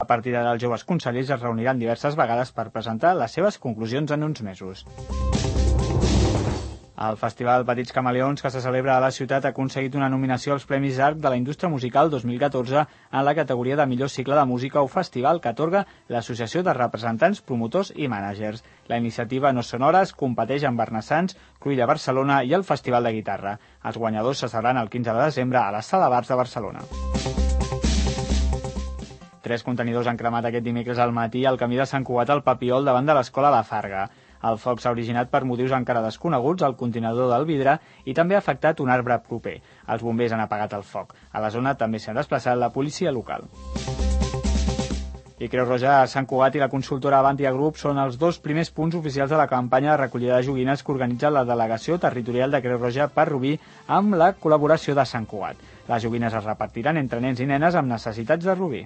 A partir d'ara, els joves consellers es reuniran diverses vegades per presentar les seves conclusions en uns mesos. El Festival Petits Camaleons, que se celebra a la ciutat, ha aconseguit una nominació als Premis ARC de la Indústria Musical 2014 en la categoria de millor cicle de música o festival que atorga l'Associació de Representants, Promotors i Mànagers. La iniciativa No Són Hores competeix amb Bernassans, Cruïlla Barcelona i el Festival de Guitarra. Els guanyadors se sabran el 15 de desembre a la Sala Bars de Barcelona. 3 contenidors han cremat aquest dimecres al matí al camí de Sant Cugat al Papiol davant de l'Escola La Farga. El foc s'ha originat per motius encara desconeguts al contenidor del vidre i també ha afectat un arbre proper. Els bombers han apagat el foc. A la zona també s'ha desplaçat la policia local. I Creu Roja, Sant Cugat i la consultora Avantia Group són els 2 primers punts oficials de la campanya de recollida de joguines que organitza la Delegació Territorial de Creu Roja per Rubí amb la col·laboració de Sant Cugat. Les joguines es repartiran entre nens i nenes amb necessitats de Rubí.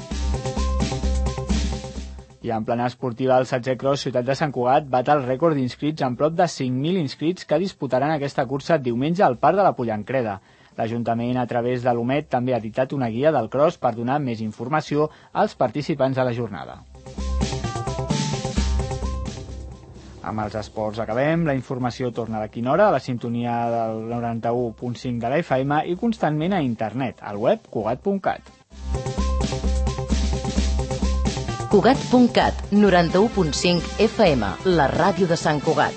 I en plana esportiva, el 16è Cross Ciutat de Sant Cugat bat el rècord d'inscrits amb prop de 5.000 inscrits que disputaran aquesta cursa diumenge al Parc de la Pollancreda. L'Ajuntament, a través de l'UMED, també ha editat una guia del cross per donar més informació als participants de la jornada. Amb els esports acabem. La informació torna d'aquí una hora a la sintonia del 91.5 de la FM i constantment a internet, al web cugat.cat. Cugat.cat, 91.5 FM, la ràdio de Sant Cugat.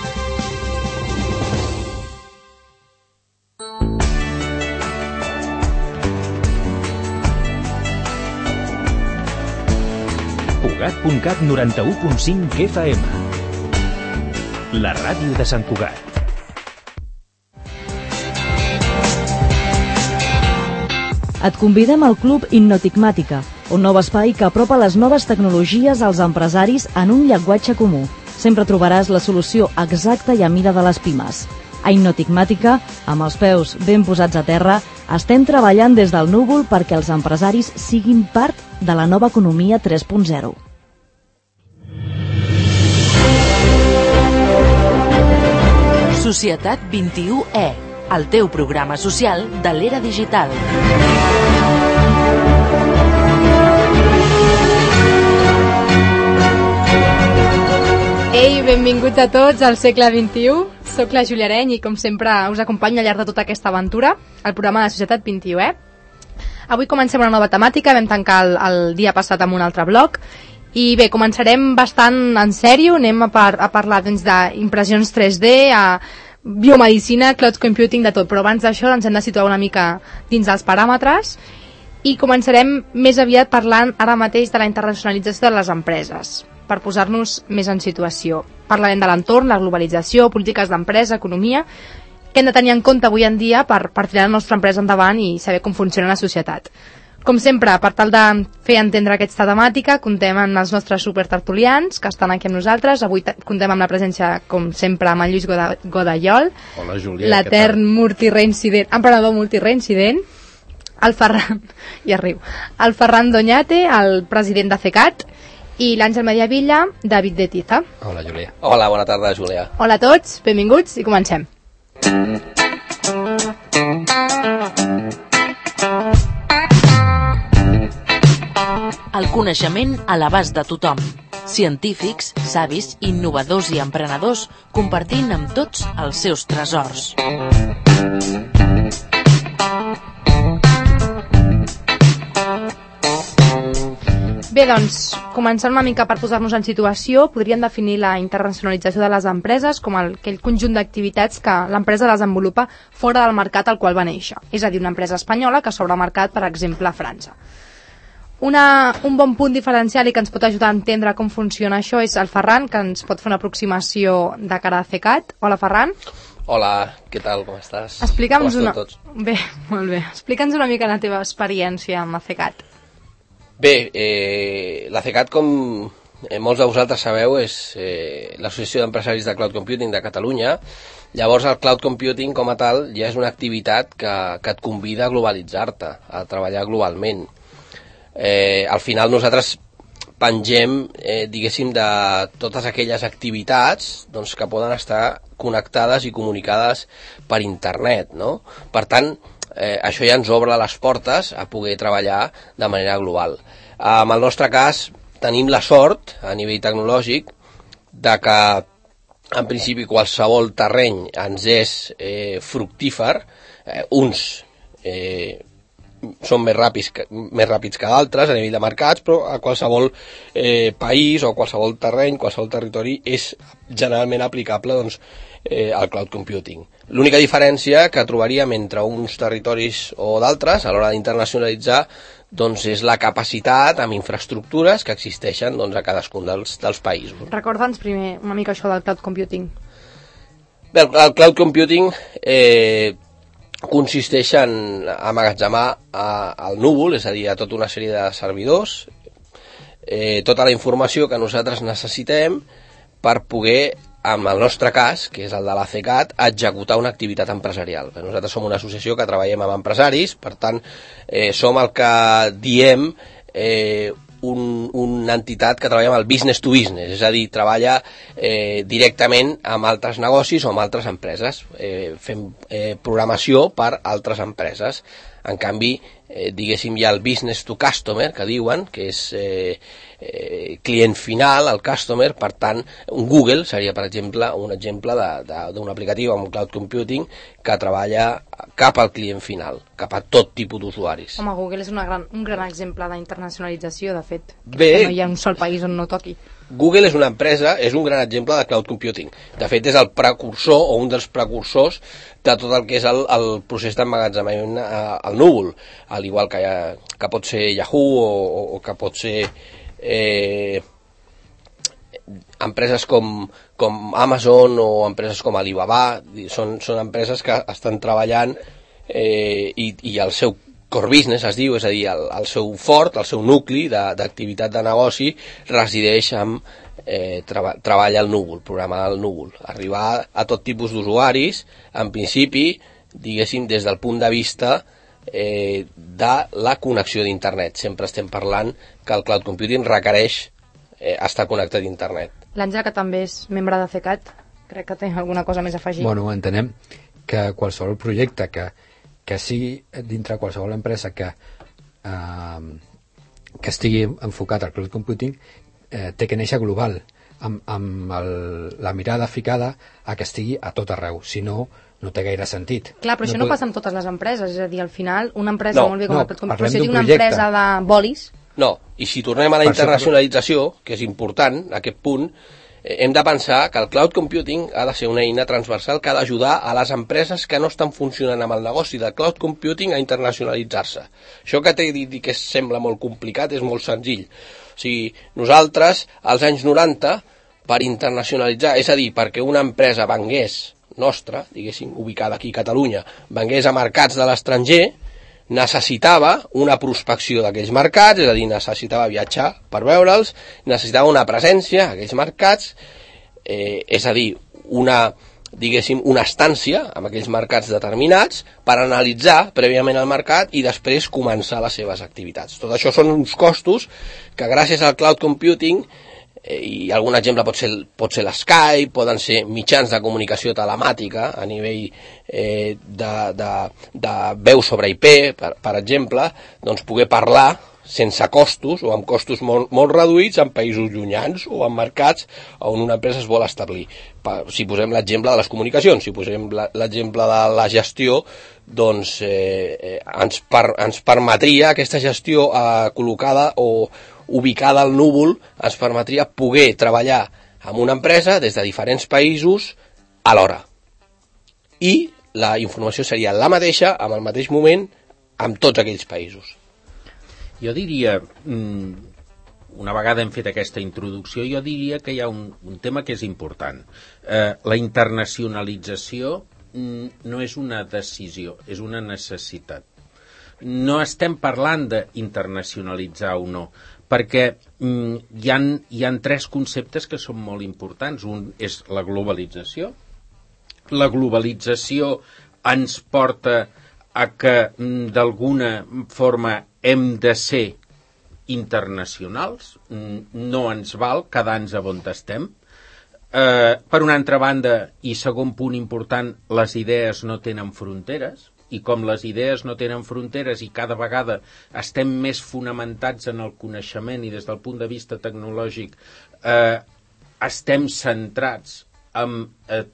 Cugat.cat, 91.5 FM, la ràdio de Sant Cugat. Et convidem al Club Innotigmàtica, un nou espai que apropa les noves tecnologies als empresaris en un llenguatge comú. Sempre trobaràs la solució exacta i a mida de les pimes. A Innotigmàtica, amb els peus ben posats a terra, estem treballant des del núvol perquè els empresaris siguin part de la nova economia 3.0. Societat 21E, el teu programa social de l'era digital. Ei, benvinguts a tots al segle XXI. Soc la Júlia Areny i, com sempre, us acompanyo al llarg de tota aquesta aventura, el programa de Societat 21E. Avui comencem una nova temàtica, vam tancar el dia passat amb un altre bloc. I bé, començarem bastant en sèrio, anem a parlar d'impressions 3D, a biomedicina, cloud computing, de tot. Però abans d'això ens hem de situar una mica dins dels paràmetres i començarem més aviat parlant ara mateix de la internacionalització de les empreses, per posar-nos més en situació. Parlarem de l'entorn, la globalització, polítiques d'empresa, economia, que hem de tenir en compte avui en dia per tirar la nostra empresa endavant i saber com funciona la societat. Com sempre, per tal de fer entendre aquesta temàtica, contem amb els nostres supertertulians que estan aquí amb nosaltres. Avui contem amb la presència, com sempre, amb el Lluís Godallol. Hola, Júlia, l'etern multireincident, emprenedor multireincident, el Ferran Doñate, el president de CECAT, i l'Àngel Mediavilla, David de Tiza. Hola, Júlia. Hola, bona tarda, Júlia. Hola a tots, benvinguts i comencem. El coneixement a l'abast de tothom. Científics, savis, innovadors i emprenedors compartint amb tots els seus tresors. Bé, doncs, començant una mica per posar-nos en situació, podríem definir la internacionalització de les empreses com aquell conjunt d'activitats que l'empresa desenvolupa fora del mercat al qual va néixer. És a dir, una empresa espanyola que s'obre mercat, per exemple, a França. Un bon punt diferencial i que ens pot ajudar a entendre com funciona això és el Ferran, que ens pot fer una aproximació de cara a CECAT. Hola, Ferran. Hola, què tal, com estàs? Explica'ns com esteu tots? Bé, molt bé. Explica'ns una mica la teva experiència amb la CECAT. Bé, la CECAT, com molts de vosaltres sabeu, és l'Associació d'Empresaris de Cloud Computing de Catalunya. Llavors, el Cloud Computing, com a tal, ja és una activitat que et convida a globalitzar-te, a treballar globalment. Al final, nosaltres pengem, diguéssim, de totes aquelles activitats doncs, que poden estar connectades i comunicades per internet, no? Per tant, això ja ens obre les portes a poder treballar de manera global. En el nostre cas, tenim la sort, a nivell tecnològic, de que, en principi, qualsevol terreny ens és fructífer. Uns són més ràpids que d'altres a nivell de mercats, però a qualsevol país o qualsevol terreny, qualsevol territori és generalment aplicable al cloud computing. L'única diferència que trobaríem entre uns territoris o d'altres a l'hora d'internacionalitzar és la capacitat amb infraestructures que existeixen a cadascun dels països. Recorda'ns primer una mica això del cloud computing. Bé, el cloud computing consisteix en emmagatzemar al núvol, és a dir, a tota una sèrie de servidors, tota la informació que nosaltres necessitem per poder, en el nostre cas, que és el de l'ACCAT, executar una activitat empresarial. Nosaltres som una associació que treballem amb empresaris, per tant, som el que diem una entitat que treballa amb el business to business, és a dir, treballa directament amb altres negocis o amb altres empreses. Fem programació per altres empreses. En canvi, diguéssim, hi ha el business to customer, que diuen, que és client final, el customer. Per tant, un Google seria, per exemple, un exemple d'un aplicatiu amb cloud computing que treballa cap al client final, cap a tot tipus d'usuaris. Home, Google és un gran exemple d'internacionalització, de fet. Bé, que no hi ha un sol país on no toqui. Google és una empresa, és un gran exemple de cloud computing. De fet, és el precursor o un dels precursors de tot el que és el procés d'emmagatzemament al núvol, al igual que pot ser Yahoo o que pot ser empreses com Amazon o empreses com Alibaba. Són empreses que estan treballant i el seu core business es diu, és a dir, el seu fort, el seu nucli d'activitat de negoci resideix en treballar al núvol, programar al núvol, arribar a tot tipus d'usuaris, en principi, diguéssim, des del punt de vista de la connexió d'internet. Sempre estem parlant que el cloud computing requereix estar connectat a internet. L'Àngela, que també és membre de CECAT, crec que té alguna cosa més a afegir. Bueno, entenem que qualsevol projecte que sigui dintre qualsevol empresa que estigui enfocat al cloud computing té que néixer global, amb la mirada ficada a que estigui a tot arreu, si no té gaire sentit. Clar, però això no passa amb totes les empreses, és a dir, al final, una empresa molt bé com el cloud computing, però si dic una empresa de bolis... No, i si tornem a la internacionalització, que és important, a aquest punt, hem de pensar que el cloud computing ha de ser una eina transversal que ha d'ajudar a les empreses que no estan funcionant amb el negoci de cloud computing a internacionalitzar-se. Això que t'he dit que sembla molt complicat és molt senzill. O sigui, nosaltres, als anys 90, per internacionalitzar, és a dir, perquè una empresa vengués nostra, diguéssim, ubicada aquí a Catalunya, vengués a mercats de l'estranger, necessitava una prospecció d'aquells mercats, és a dir, necessitava viatjar per veure'ls, necessitava una presència a aquells mercats, és a dir, diguéssim, una estància en aquells mercats determinats per analitzar prèviament el mercat i després començar les seves activitats. Tot això són uns costos que gràcies al cloud computing, i algun exemple pot ser l'Skype, poden ser mitjans de comunicació telemàtica a nivell de veu sobre IP, per exemple, doncs poder parlar sense costos o amb costos molt reduïts en països llunyans o en mercats on una empresa es vol establir. Si posem l'exemple de les comunicacions, si posem l'exemple de la gestió, doncs ens permetria aquesta gestió col·locada o ubicada al núvol, ens permetria poder treballar amb una empresa des de diferents països alhora. I la informació seria la mateixa, en el mateix moment, amb tots aquells països. Jo diria, una vegada hem fet aquesta introducció, jo diria que hi ha un tema que és important. La internacionalització no és una decisió, és una necessitat. No estem parlant d'internacionalitzar o no, perquè hi ha tres conceptes que són molt importants. Un és la globalització. La globalització ens porta a que d'alguna forma hem de ser internacionals, no ens val quedar-nos on estem. Per una altra banda, i segon punt important, les idees no tenen fronteres, i com les idees no tenen fronteres i cada vegada estem més fonamentats en el coneixement i des del punt de vista tecnològic estem centrats en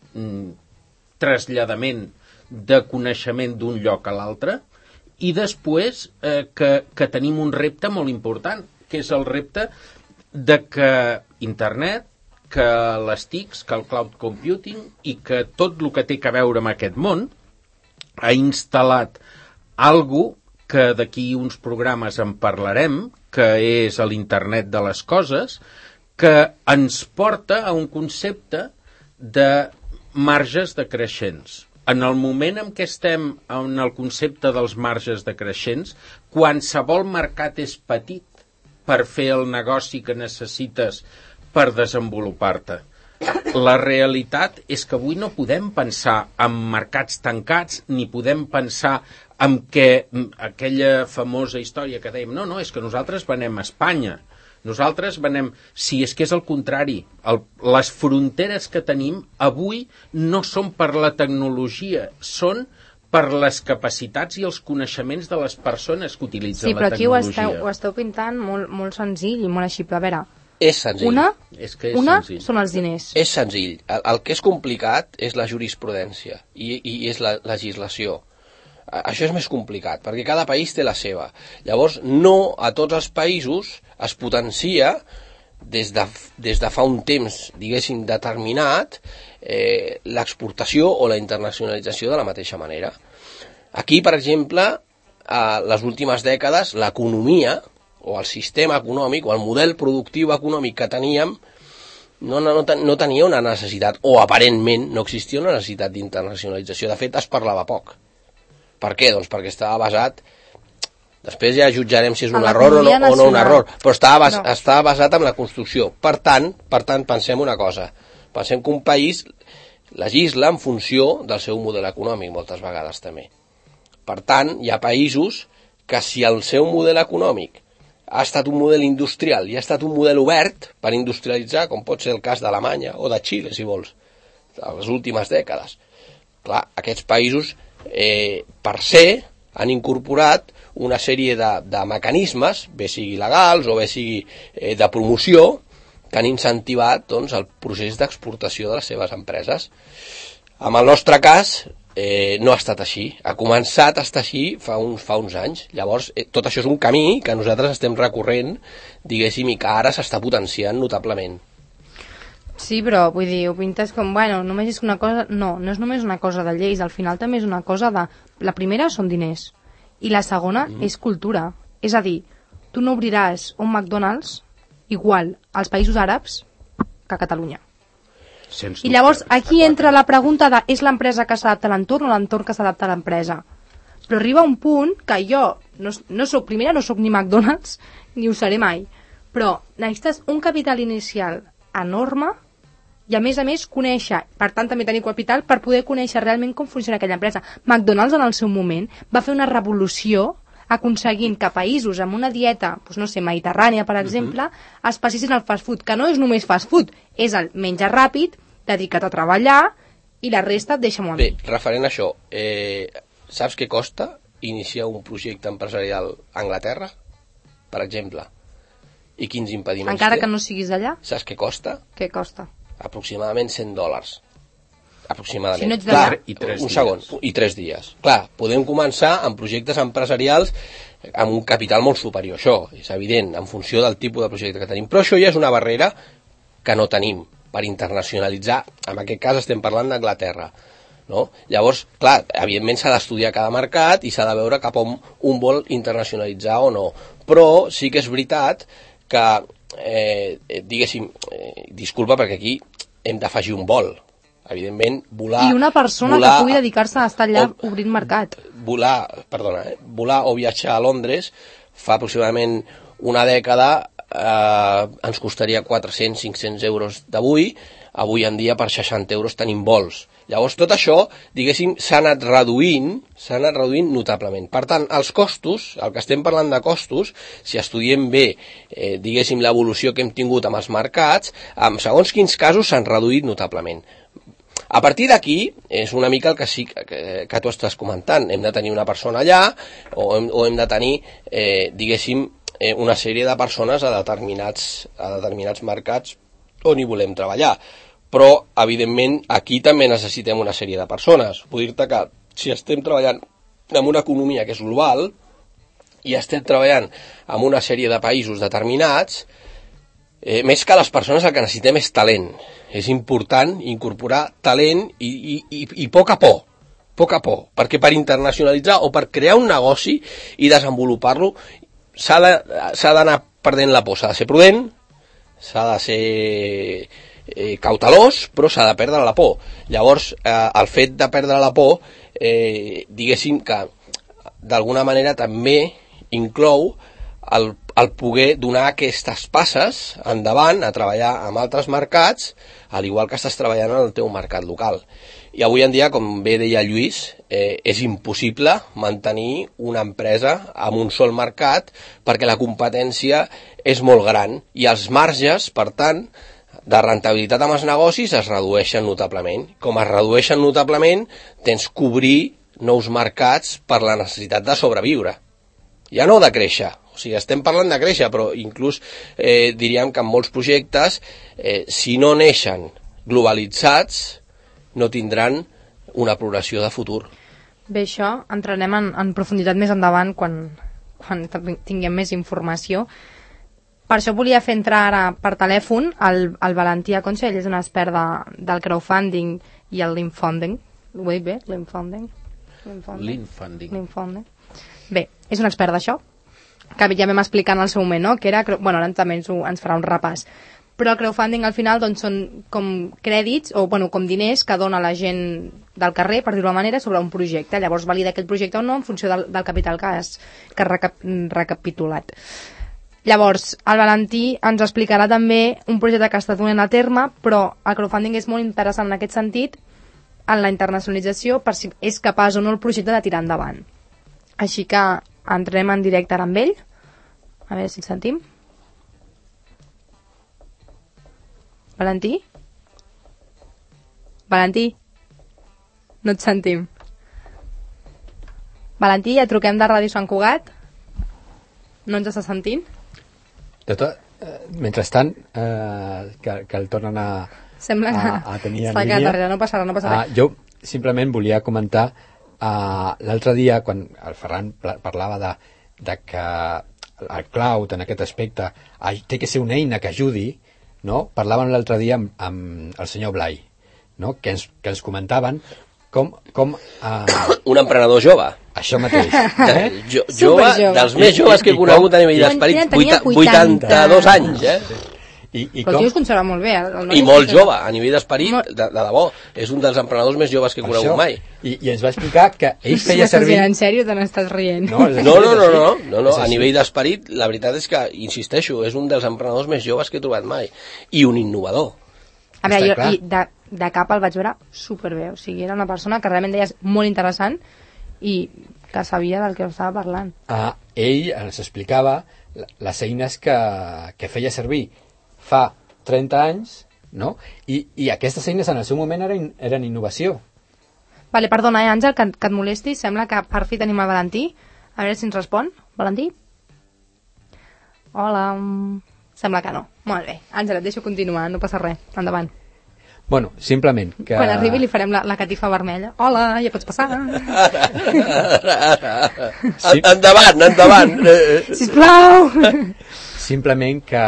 traslladament de coneixement d'un lloc a l'altre, i després que tenim un repte molt important, que és el repte de que internet, que les TICs, que el cloud computing i que tot el que té a veure amb aquest món ha instal·lat algo que d'aquí uns programes en parlarem, que és l'internet de les coses, que ens porta a un concepte de marges decreixents. En el moment en què estem en el concepte dels marges decreixents, qualsevol mercat és petit per fer el negoci que necessites per desenvolupar-te. La realitat és que avui no podem pensar en mercats tancats ni podem pensar en que aquella famosa història que dèiem, no, és que nosaltres venem a Espanya. Nosaltres venem, si és que és el contrari, les fronteres que tenim avui no són per la tecnologia, són per les capacitats i els coneixements de les persones que utilitzen la tecnologia. Sí, però aquí ho esteu pintant molt senzill i molt així, però a veure... És senzill. Una són els diners. És senzill. El que és complicat és la jurisprudència i és la legislació. Això és més complicat, perquè cada país té la seva. Llavors, no a tots els països es potencia des de fa un temps, diguéssim, determinat, l'exportació o la internacionalització de la mateixa manera. Aquí, per exemple, a les últimes dècades, l'economia o el sistema econòmic o el model productiu econòmic que teníem no tenia una necessitat, o aparentment no existia una necessitat d'internacionalització. De fet, es parlava poc. Per què? Doncs perquè estava basat... Després ja jutjarem si és un error o no un error, però estava basat en la construcció. Per tant, pensem una cosa. Pensem que un país legisla en funció del seu model econòmic, moltes vegades també. Per tant, hi ha països que si el seu model econòmic ha estat un model industrial i ha estat un model obert per industrialitzar, com pot ser el cas d'Alemanya o de Xile, si vols, a les últimes dècades. Clar, aquests països, per ser, han incorporat una sèrie de mecanismes, bé sigui legals o bé sigui de promoció, que han incentivat doncs, el procés d'exportació de les seves empreses. En el nostre cas, no ha estat així. Ha començat a estar així fa uns anys. Llavors, tot això és un camí que nosaltres estem recorrent, diguéssim, i que ara s'està potenciant notablement. Sí, però vull dir, ho pintes com, bueno, només és una cosa... No és només una cosa de lleis, al final també és una cosa de... La primera són diners, i la segona és cultura. És a dir, tu no obriràs un McDonald's igual als països àrabs que a Catalunya. I llavors aquí entra la pregunta de és l'empresa que s'adapta a l'entorn o l'entorn que s'adapta a l'empresa. Però arriba un punt que jo no soc ni McDonald's ni ho seré mai, però necessites un capital inicial enorme i a més conèixer, per tant també tenir capital per poder conèixer realment com funciona aquella empresa. McDonald's en el seu moment va fer una revolució aconseguint que països amb una dieta, doncs no sé, mediterrània, per exemple, es passessin al fast food, que no és només fast food, és el menjar ràpid, dedicat a treballar, i la resta et deixa molt bé. Referent a això, saps què costa iniciar un projecte empresarial a Anglaterra, per exemple? I quins impediments encara té? Que no siguis d'allà? Saps què costa? Què costa? Aproximadament $100. Aproximadament. Si no ets d'allà. I 3 dies. Clar, podem començar amb projectes empresarials amb un capital molt superior. Això és evident, en funció del tipus de projecte que tenim. Però això ja és una barrera que no tenim per internacionalitzar. En aquest cas estem parlant d'Anglaterra. No? Llavors, clar, evidentment s'ha d'estudiar cada mercat i s'ha de veure cap on un vol internacionalitzar o no. Però sí que és veritat que, diguéssim, disculpa perquè aquí hem d'afegir un vol. Evidentment, volar... I una persona que pugui dedicar-se a estar allà obrint mercat. Volar o viatjar a Londres fa aproximadament una dècada ens costaria 400-500 euros d'avui. Avui en dia per 60 euros tenim vols. Llavors tot això, diguéssim, s'ha anat reduint notablement. Per tant, els costos, el que estem parlant de costos, si estudiem bé, diguéssim, l'evolució que hem tingut amb els mercats, en segons quins casos s'han reduït notablement. A partir d'aquí, és una mica el que sí que tu estàs comentant. Hem de tenir una persona allà o hem de tenir, diguéssim, una sèrie de persones a determinats mercats on hi volem treballar. Però, evidentment, aquí també necessitem una sèrie de persones. Vull dir-te que si estem treballant en una economia que és global i estem treballant en una sèrie de països determinats, més que les persones el que necessitem és talent. És important incorporar talent i poc a poc, perquè per internacionalitzar o per crear un negoci i desenvolupar-lo s'ha d'anar perdent la por, s'ha de ser prudent, s'ha de ser cautelós, però s'ha de perdre la por. Llavors, el fet de perdre la por, diguéssim que d'alguna manera també inclou el poder donar aquestes passes endavant a treballar amb altres mercats, al igual que estàs treballant en el teu mercat local. I avui en dia, com bé deia Lluís, és impossible mantenir una empresa en un sol mercat perquè la competència és molt gran i els marges, per tant, de rentabilitat amb els negocis es redueixen notablement. Com es redueixen notablement, tens que obrir nous mercats per la necessitat de sobreviure. Ja no de créixer, o sigui, estem parlant de créixer, però inclús diríem que en molts projectes, si no neixen globalitzats, no tindran una progressió de futur. Bé, això entrarem en profunditat més endavant quan tinguem més informació. Per això volia fer entrar ara per telèfon el Valentí Aconça, ell és un expert del crowdfunding i el Linfunding. Ho he dit bé? Linfunding. Bé, és un expert d'això, que ja vam explicar en el seu moment, no? Que era, bueno, ara també ens farà un repàs. Però el crowdfunding al final doncs, són com crèdits o com diners que dona la gent del carrer, per dir-ho d'una manera, sobre un projecte. Llavors valida aquell projecte o no en funció del capital que has recapitulat. Llavors, el Valentí ens explicarà també un projecte que està donant a terme, però el crowdfunding és molt interessant en aquest sentit, en la internacionalització, per si és capaç o no el projecte de tirar endavant. Així que entrem en directe ara amb ell. A veure si el sentim. Valentí? Valentí? No et sentim. Valentí, ja truquem de Ràdio Sant Cugat? No ens està sentint? Mentrestant, que el tornen a tenir en línia. No passa res. Jo simplement volia comentar l'altre dia, quan el Ferran parlava de que el cloud en aquest aspecte té que ser una eina que ajudi, no? Parlaven l'altre dia amb el senyor Blai, no? que ens comentaven com un emprenedor jove. Això mateix. Jove, dels més joves que he conegut a nivell d'esperit, 82 anys, Però el tio es conserva molt bé. I molt jove, a nivell d'esperit, de debò. És un dels emprenedors més joves que he conegut mai. I ens va explicar que ell feia servir... En sèrio, te n'estàs rient? No, a nivell d'esperit, la veritat és que, insisteixo, és un dels emprenedors més joves que he trobat mai. I un innovador. A veure, jo de cap el vaig veure superbé. O sigui, era una persona que realment deies molt interessant i que sabia del que estava parlant. Ell ens explicava les eines que feia servir fa 30 anys, no? I aquestes eines en el seu moment eren innovació. Vale, perdona, Àngel, que et molesti. Sembla que per fi tenim el Valentí. A veure si ens respon. Valentí? Hola. Sembla que no. Molt bé. Àngel, et deixo continuar, no passa res. Endavant. Bueno, simplement que... Quan arribi li farem la catifa vermella. Hola, ja pots passar. Endavant. Sisplau. Simplement que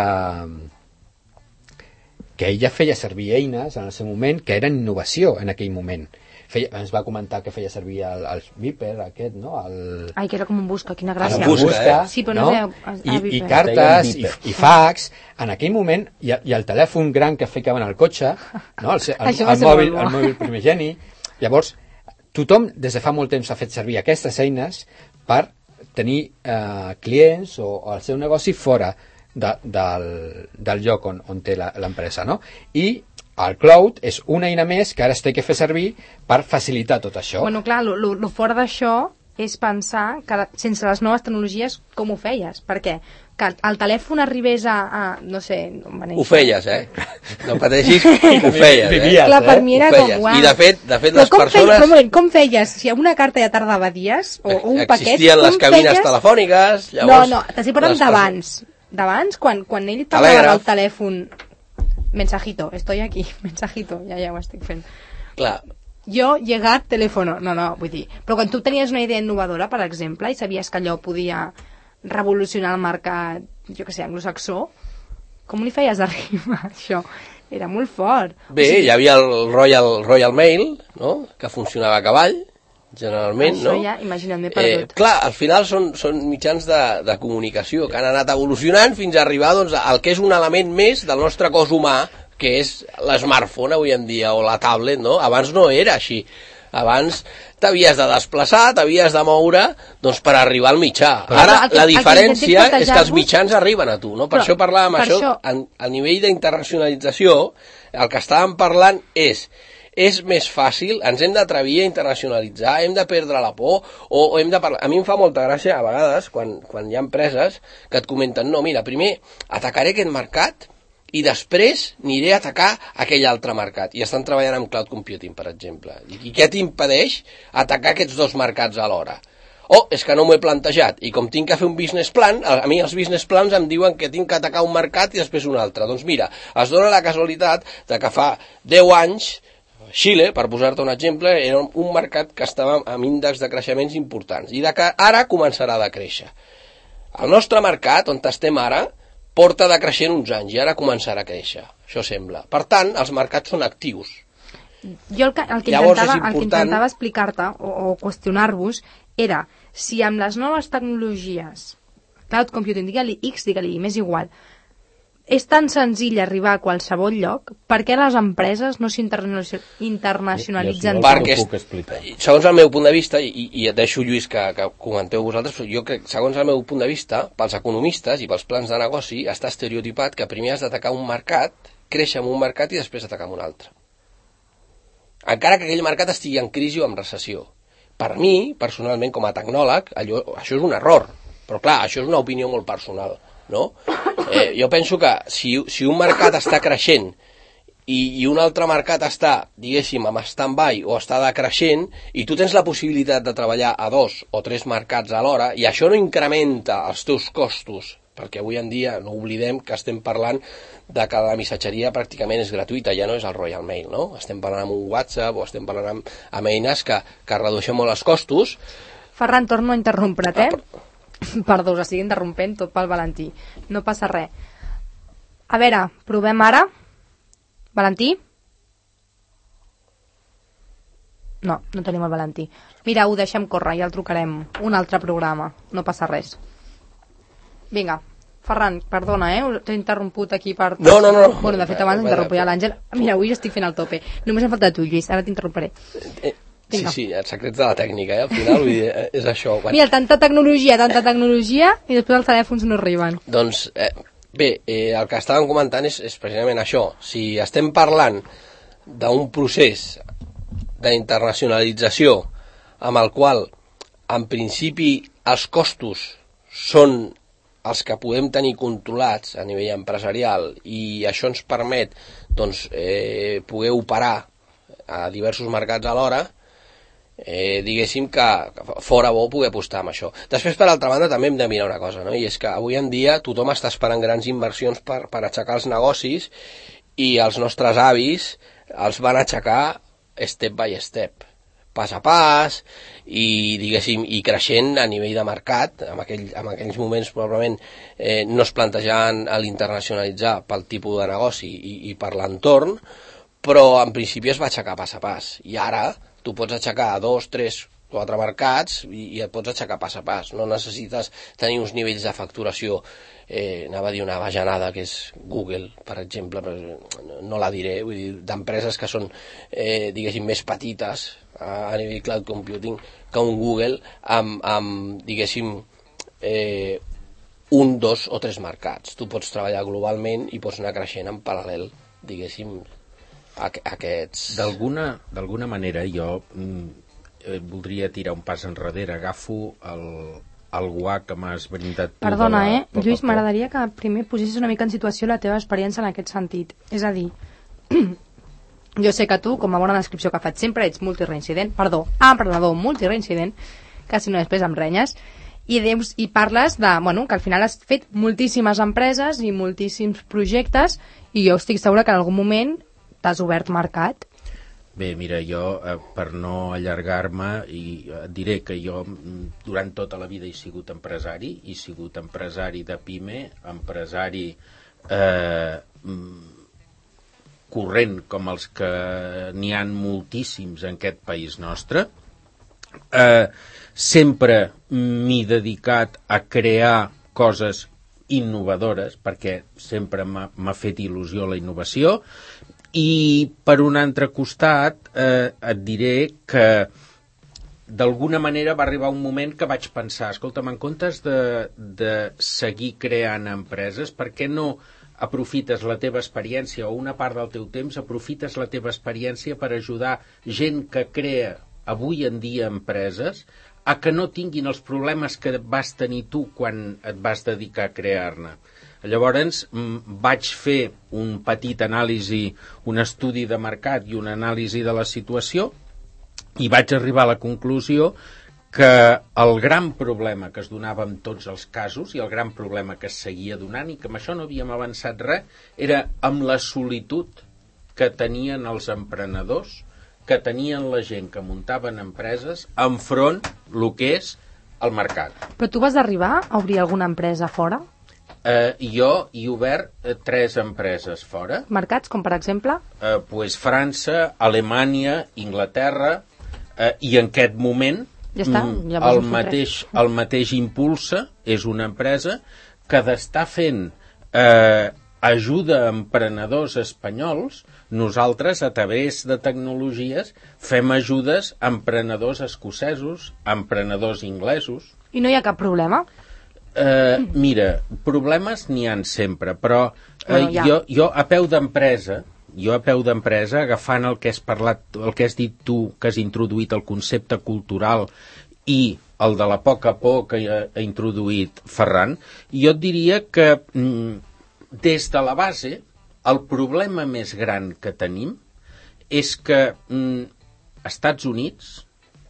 ella feia servir eines en el seu moment que eren innovació en aquell moment. Ens va comentar que feia servir el Viper, aquest, no? Ai, que era com un busca, quina gràcia. Busca, sí, però no? I cartes, i fax, en aquell moment, i el telèfon gran que ficaven al cotxe, no? el mòbil primigeni. Llavors, tothom des de fa molt temps ha fet servir aquestes eines per tenir clients o el seu negoci fora del lloc on té l'empresa, no? I el cloud és una eina més que ara es té que fer servir per facilitar tot això. Bueno, clar, lo fora d'això és pensar que sense les noves tecnologies com ho feies, perquè que el telèfon arribés a no sé... Ho feies, no pateixis, ho feies, Clar, per mi era com, uau. I de fet les persones... Com feies? Si una carta ja tardava dies, o un paquet... Existien les cabines telefòniques, llavors... No, t'estic parlant d'abans, quan ell parlava al telèfon, mensajito, estoy aquí, mensajito, ja ho estic fent. Clar. Jo, llegar, telèfono, no, vull dir... Però quan tu tenies una idea innovadora, per exemple, i sabies que allò podia revolucionar el mercat, jo que sé, anglosaxó, com li feies arribar això? Era molt fort. Bé, hi havia el Royal Mail, no?, que funcionava a cavall, generalment, això no? Ja, imagina't, m'he perdut. Clar, al final són mitjans de comunicació que han anat evolucionant fins a arribar doncs, al que és un element més del nostre cos humà, que és l'smartphone avui en dia, o la tablet, no? Abans no era així. Abans t'havies de desplaçar, t'havies de moure, doncs per arribar al mitjà. Ara la diferència és que els mitjans arriben a tu, no? Per això parlàvem això, a nivell d'internacionalització, el que estàvem parlant és més fàcil, ens hem d'atrevir a internacionalitzar, hem de perdre la por, o hem de parlar... A mi em fa molta gràcia, a vegades, quan hi ha empreses que et comenten, no, mira, primer atacaré aquest mercat, i després aniré a atacar aquell altre mercat. I estan treballant amb cloud computing, per exemple. I què t'impedeix atacar aquests dos mercats alhora? És que no m'ho he plantejat. I com tinc que fer un business plan, a mi els business plans em diuen que tinc que atacar un mercat i després un altre. Doncs mira, es dona la casualitat de que fa 10 anys Xile, per posar-te un exemple, era un mercat que estava amb índexs de creixements importants i de que ara començarà a decréixer. El nostre mercat, on estem ara, porta de creixent uns anys i ara començarà a créixer, això sembla. Per tant, els mercats són actius. Jo el que intentava explicar-te o qüestionar-vos era si amb les noves tecnologies, cloud computing, digue-li X, digue-li Y, m'és igual, és tan senzill arribar a qualsevol lloc, per què les empreses no s'internacionalitzen? Perquè, segons el meu punt de vista, i et deixo, Lluís, que comenteu vosaltres, però jo crec, segons el meu punt de vista, pels economistes i pels plans de negoci, està estereotipat que primer has d'atacar un mercat, créixer en un mercat i després atacar en un altre. Encara que aquell mercat estigui en crisi o en recessió. Per mi, personalment, com a tecnòleg, això és un error. Però clar, això és una opinió molt personal, no? Jo penso que si un mercat està creixent i un altre mercat està, diguéssim, amb stand-by o està decreixent i tu tens la possibilitat de treballar a 2 o 3 mercats alhora i això no incrementa els teus costos, perquè avui en dia no oblidem que estem parlant de que la missatgeria pràcticament és gratuïta, ja no és el Royal Mail, no? Estem parlant amb un WhatsApp o estem parlant amb eines que redueixen molt els costos. Ferran, torno a interrompre't, Perdó, us estic interrompent tot pel Valentí. No passa res. A veure, provem ara. Valentí? No tenim el Valentí. Mira, ho deixem córrer, ja el trucarem. Un altre programa, no passa res. Vinga, Ferran, perdona, t'he interromput aquí per... No. Bueno, de fet, abans interrompo ja l'Àngel. Mira, avui estic fent el tope. Només em falta tu, Lluís, ara t'interromperé. Sí, els secrets de la tècnica, al final, vull dir, és això. Mira, tanta tecnologia, i després els telèfons no arriben. Doncs, bé, el que estàvem comentant és precisament això. Si estem parlant d'un procés d'internacionalització amb el qual, en principi, els costos són els que podem tenir controlats a nivell empresarial i això ens permet doncs, poder operar a diversos mercats alhora, diguéssim que fora bo poder apostar amb això. Després, per altra banda, també hem de mirar una cosa, no? I és que avui en dia tothom està esperant grans inversions per aixecar els negocis i els nostres avis els van aixecar step by step, pas a pas i, diguéssim, i creixent a nivell de mercat. En aquells moments probablement no es plantejaven a l'internacionalitzar pel tipus de negoci i per l'entorn, però en principi es va aixecar pas a pas. I ara tu pots aixecar 2, 3, 4 mercats i et pots aixecar pas a pas. No necessites tenir uns nivells de facturació, anava a dir una bajanada que és Google, per exemple, però no la diré, vull dir, d'empreses que són, diguéssim, més petites a nivell cloud computing que un Google amb diguéssim, 1, 2 o 3 mercats. Tu pots treballar globalment i pots anar creixent en paral·lel, diguéssim, aquests... D'alguna manera jo voldria tirar un pas enrere, agafo el guà que m'has brindat tu. Perdona, Lluís, m'agradaria que primer posessis una mica en situació la teva experiència en aquest sentit. És a dir, jo sé que tu, com a bona descripció que faig sempre, ets emprenedor multireincident, quasi no després em renyes, i parles de, que al final has fet moltíssimes empreses i moltíssims projectes, i jo estic segura que en algun moment t'has obert mercat. Bé, mira, jo, per no allargar-me, et diré que jo durant tota la vida he sigut empresari de PIME, empresari corrent com els que n'hi han moltíssims en aquest país nostre. Sempre m'he dedicat a crear coses innovadores, perquè sempre m'ha fet il·lusió la innovació. I per un altre costat et diré que d'alguna manera va arribar un moment que vaig pensar, escolta'm, en comptes de seguir creant empreses, per què no aprofites la teva experiència o una part del teu temps, aprofites la teva experiència per ajudar gent que crea avui en dia empreses a que no tinguin els problemes que vas tenir tu quan et vas dedicar a crear-ne. Llavors vaig fer un petit anàlisi, un estudi de mercat i una anàlisi de la situació i vaig arribar a la conclusió que el gran problema que es donava en tots els casos i el gran problema que es seguia donant i que amb això no havíem avançat res era amb la solitud que tenien els emprenedors, que tenien la gent que muntaven empreses enfront el que és el mercat. Però tu vas arribar a obrir alguna empresa fora? Jo he obert 3 empreses fora. Mercats, com per exemple? Pues França, Alemanya, Inglaterra, i en aquest moment ja està, el mateix Impulsa és una empresa que d'estar fent ajuda a emprenedors espanyols, nosaltres a través de tecnologies fem ajudes a emprenedors escocesos, a emprenedors inglesos. I no hi ha cap problema? Mira, problemes n'hi han sempre, però jo a peu d'empresa, agafant el que has parlat, el que has dit tu, que has introduït el concepte cultural i el de la poc a poc que ha introduït Ferran, jo et diria que des de la base el problema més gran que tenim és que Estats Units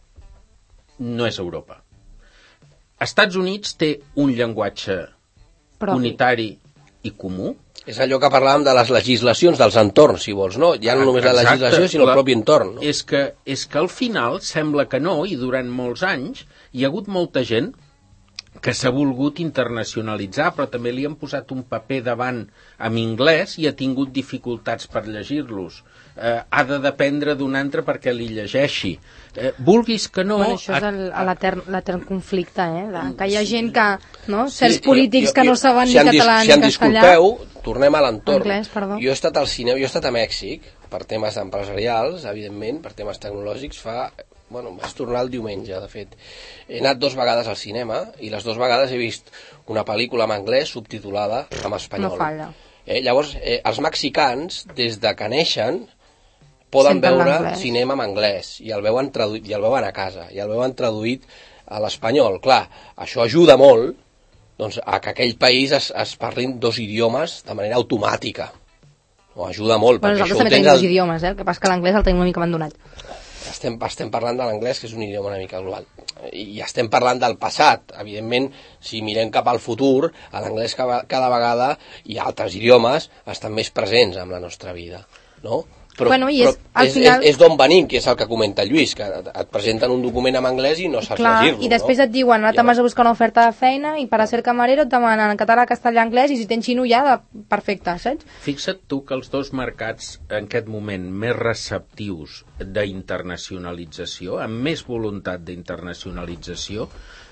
no és Europa. Estats Units té un llenguatge unitari i comú. És allò que parlàvem de les legislacions dels entorns, si vols, no? Ja no només la legislació, sinó el propi entorn. No? És que al final sembla que no, i durant molts anys hi ha hagut molta gent que s'ha volgut internacionalitzar, però també li han posat un paper davant en anglès i ha tingut dificultats per llegir-los. Ha de dependre d'un altre perquè li llegeixi. Vulguis que no... Bueno, això és l'etern conflicte, que hi ha gent que... No? Certs polítics que no saben ni català ni castellà... Si em disculpeu, tornem a l'entorn. Anglès, perdó. Jo he estat al cinema, jo he estat a Mèxic, per temes empresarials, evidentment, per temes tecnològics, vaig tornar el diumenge, de fet. He anat 2 vegades al cinema i les 2 vegades he vist una pel·lícula en anglès subtitulada en espanyol. No falla. Llavors, els mexicans, des de que neixen, poden veure cinema en anglès i el veuen traduït, i el veuen a casa, i el veuen traduït a l'espanyol. Clar, això ajuda molt doncs, a que aquell país es parlin 2 idiomes de manera automàtica. Ajuda molt. Bueno, nosaltres també tenim 2 idiomes, el que passa que l'anglès el tenim una mica abandonat. Estem parlant de l'anglès, que és un idioma una mica global. I estem parlant del passat. Evidentment, si mirem cap al futur, l'anglès cada vegada i altres idiomes estan més presents en la nostra vida, no? Però és d'on venim, que és el que comenta Lluís, que et presenten un document en anglès i no saps llegir-lo. I després et diuen, ara te'n vas a buscar una oferta de feina i per a ser camarero et demanen català, castellà, anglès, i si tens xino ja, perfecte, saps? Fixa't tu que els 2 mercats en aquest moment més receptius d'internacionalització, amb més voluntat d'internacionalització,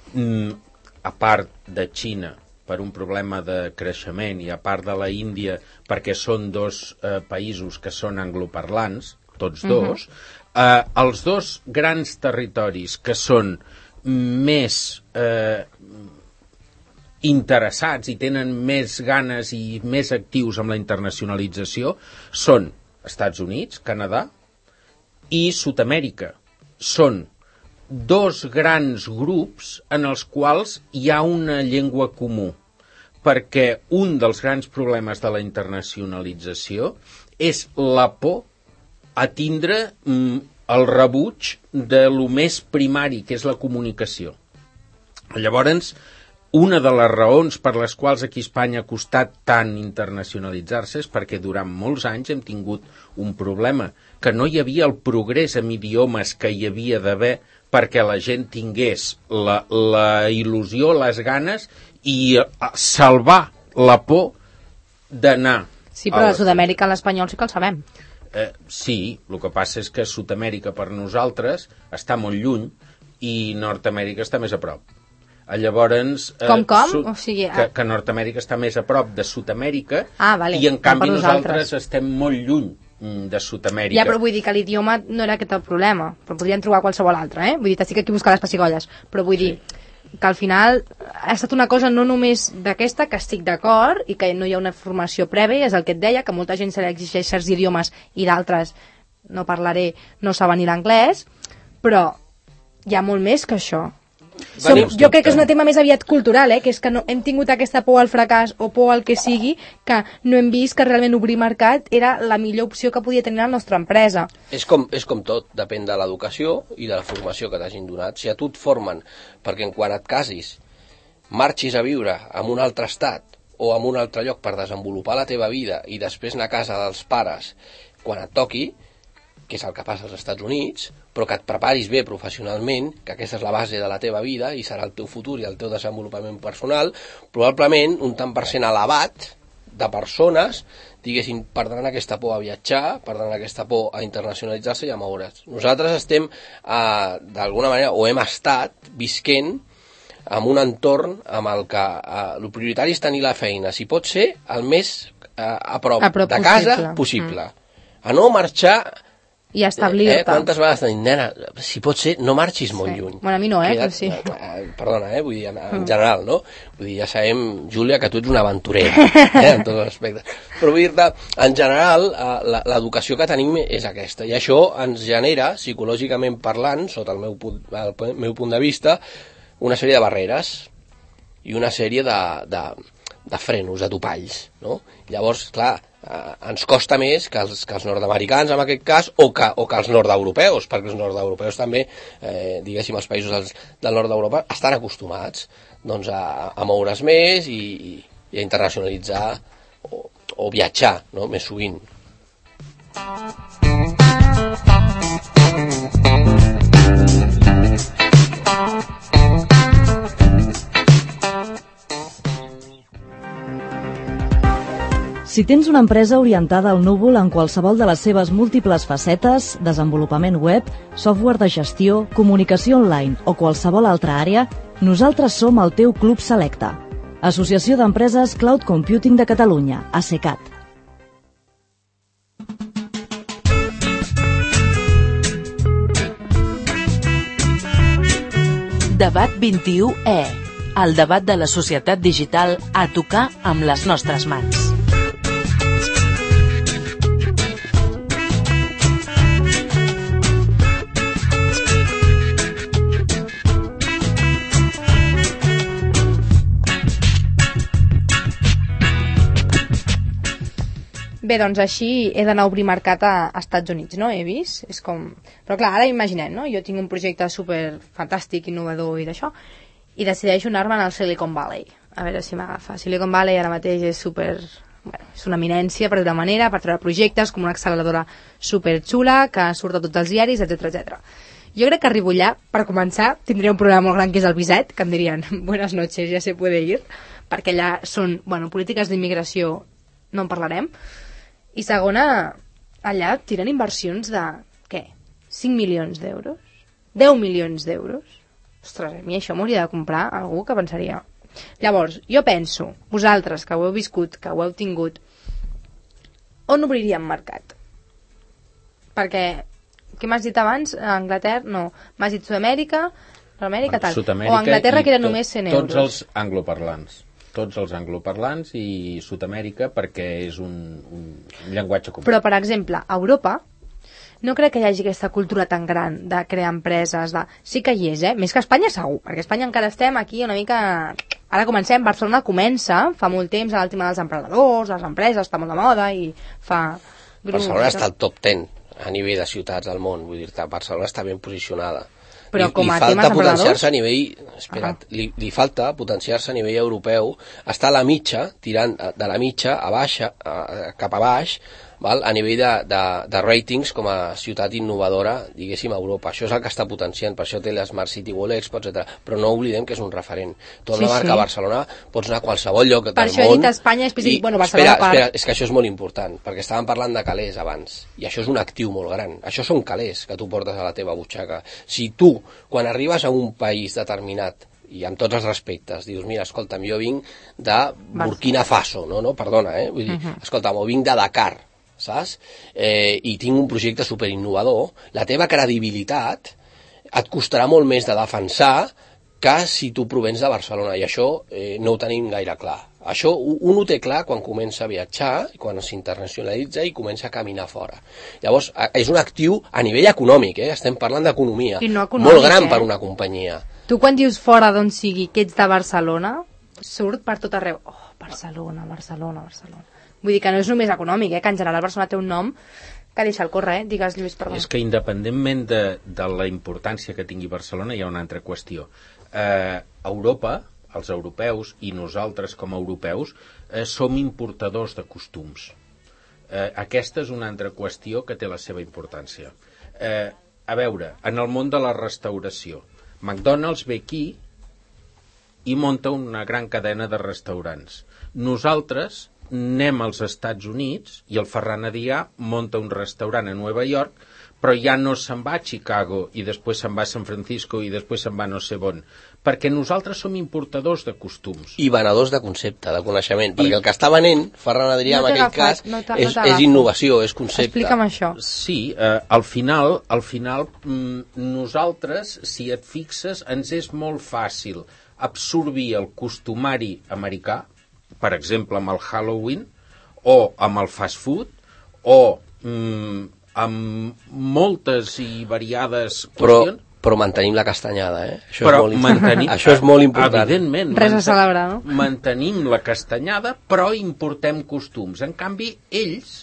a part de Xina, per un problema de creixement, i a part de la Índia perquè són 2 països que són angloparlants, tots 2, els 2 grans territoris que són més interessats i tenen més ganes i més actius amb la internacionalització són Estats Units, Canadà i Sud-amèrica. Són dos grans grups en els quals hi ha una llengua comú, perquè un dels grans problemes de la internacionalització és la por a tindre el rebuig de lo més primari, que és la comunicació. Llavors, una de les raons per les quals aquí a Espanya ha costat tant internacionalitzar-se és perquè durant molts anys hem tingut un problema, que no hi havia el progrés en idiomes que hi havia d'haver perquè la gent tingués la il·lusió, les ganes i salvar la por d'anar. Sí, però a Sud-amèrica l'espanyol sí que el sabem. Sí, el que passa és que Sud-amèrica per nosaltres està molt lluny i Nord-amèrica està més a prop. Llavors, com? O sigui, que Nord-amèrica està més a prop de Sud-amèrica vale, i en canvi nosaltres estem molt lluny de Sud-amèrica. Ja, però vull dir que l'idioma no era aquest el problema, però podríem trobar qualsevol altre, Vull dir, estic aquí buscant les pessigolles, però vull dir que al final ha estat una cosa no només d'aquesta, que estic d'acord i que no hi ha una formació prèvia, és el que et deia, que molta gent se li exigeix certs idiomes i d'altres, no parlaré, no saben ni l'anglès, però hi ha molt més que això. Jo crec que és un tema més aviat cultural, que és que no, hem tingut aquesta por al fracàs o por al que sigui, que no hem vist que realment obrir mercat era la millor opció que podia tenir la nostra empresa. És com tot, depèn de l'educació i de la formació que t'hagin donat. Si a tu et formen perquè quan et casis marxis a viure en un altre estat o en un altre lloc per desenvolupar la teva vida i després anar a casa dels pares quan et toqui, que és el que passa als Estats Units, però que et preparis bé professionalment, que aquesta és la base de la teva vida i serà el teu futur i el teu desenvolupament personal, probablement un tant per cent elevat de persones, diguéssim, perdran aquesta por a viatjar, perdran aquesta por a internacionalitzar-se i a moure's. Nosaltres estem, d'alguna manera, o hem estat visquent en un entorn amb el que el prioritari és tenir la feina, si pot ser, el més a prop de casa possible. A no marxar i establir-te. Quantes vegades t'han dit, nena, si pot ser, no marxis molt lluny. Bueno, a mi no, però sí. Perdona, vull dir, en general, no? Vull dir, ja sabem, Júlia, que tu ets una aventurera, en tots els aspectes. Però vull dir-te, en general, l'educació que tenim és aquesta, i això ens genera, psicològicament parlant, sota el meu punt de vista, una sèrie de barreres i una sèrie de frenos, de topalls, no? Llavors, clar, ens costa més que els nord-americans en aquest cas o que els nord-europeus, perquè els nord-europeus també, diguéssim, els països del nord d'Europa estan acostumats doncs, a moure's més i a internacionalitzar o viatjar, no? Més sovint. Si tens una empresa orientada al núvol en qualsevol de les seves múltiples facetes, desenvolupament web, software de gestió, comunicació online o qualsevol altra àrea, nosaltres som el teu Club Selecte. Associació d'Empreses Cloud Computing de Catalunya, ACECAT. Debat 21E. El debat de la societat digital a tocar amb les nostres mans. Bé, doncs així he d'anar a obrir mercat a Estats Units, no? He vist? És com... Però clar, ara imaginem, no? Jo tinc un projecte super fantàstic, innovador i d'això, i decideixo anar-me'n al Silicon Valley. A veure si m'agafa. Silicon Valley ara mateix és super... Bueno, és una eminència per d'una manera, per treure projectes, com una acceleradora super xula, que surt a tots els diaris, etc. Jo crec que arribo allà, per començar, tindria un problema molt gran que és el viset, que em dirien, buenas noches, ja se puede ir, perquè allà són, bueno, polítiques d'immigració, no en parlarem. I segona, allà tiren inversions de, què? 5 milions d'euros? 10 milions d'euros? Ostres, a mi això m'hauria de comprar algú que pensaria. Llavors, jo penso, vosaltres que ho heu viscut, que ho heu tingut, on obriríem mercat? Perquè, què m'has dit abans? A Anglaterra, no. M'has dit Sud-amèrica, Nord-amèrica, tal. O Anglaterra, que era només 100 euros. Tots els angloparlants. Tots els angloparlants i Sud-amèrica perquè és un llenguatge comú. Però, per exemple, a Europa No crec que hi hagi aquesta cultura tan gran de crear empreses. Sí que hi és, més que a Espanya segur, perquè a Espanya encara estem aquí una mica... Ara comencem, Barcelona comença, fa molt temps, el tema dels emprenedors, les empreses, està molt de moda i fa... Barcelona està al top 10 a nivell de ciutats del món, vull dir-te, Barcelona està ben posicionada. Però com a li temes falta potenciar-se emprenedors... a nivell... Espera't, li falta potenciar-se a nivell europeu, està a la mitja, tirant de la mitja a baixa, cap a baix, val? A nivell de ratings com a ciutat innovadora, diguéssim, a Europa. Això és el que està potenciant, per això té la Smart City World Expo, etc. Però no oblidem que és un referent. Tu amb la marca Barcelona pots anar a qualsevol lloc del món... Per això he dit Espanya, després dic, bueno, Barcelona... Espera, és que això és molt important, perquè estàvem parlant de calés abans, i això és un actiu molt gran. Això són calés que tu portes a la teva butxaca. Si tu, quan arribes a un país determinat, i amb tots els respectes, dius, mira, escolta'm, jo vinc de Burkina Faso, no, perdona, vull dir, escolta'm, o vinc de Dakar, saps? I tinc un projecte superinnovador, la teva credibilitat et costarà molt més de defensar que si tu provens de Barcelona, i això no ho tenim gaire clar. Això un ho té clar quan comença a viatjar, quan s'internacionalitza i comença a caminar fora. Llavors, és un actiu a nivell econòmic, estem parlant d'economia, no molt gran per una companyia. Tu quan dius fora d'on sigui que ets de Barcelona, surt per tot arreu. Oh, Barcelona. Vull dir que no és només econòmic, que en general Barcelona té un nom que deixa el córrer, Digues, Lluís, perdó. És que independentment de la importància que tingui Barcelona, hi ha una altra qüestió. Europa, els europeus i nosaltres com a europeus, som importadors de costums. Aquesta és una altra qüestió que té la seva importància. A veure, en el món de la restauració, McDonald's ve aquí i munta una gran cadena de restaurants. Nosaltres anem als Estats Units i el Ferran Adrià munta un restaurant a Nova York, però ja no se'n va a Chicago i després se'n va a San Francisco i després se'n va no sé on, perquè nosaltres som importadors de costums. I venedors de concepte, de coneixement, perquè el que està venent Ferran Adrià en aquell cas és innovació, és concepte. Explica'm això. Sí, al final nosaltres, si et fixes, ens és molt fàcil absorbir el costumari americà, per exemple amb el Halloween, o amb el fast food, o amb moltes i variades qüestions. Però mantenim la castanyada, Això és molt important. Evidentment. Res a celebrar, no? Mantenim la castanyada, però importem costums. En canvi, ells,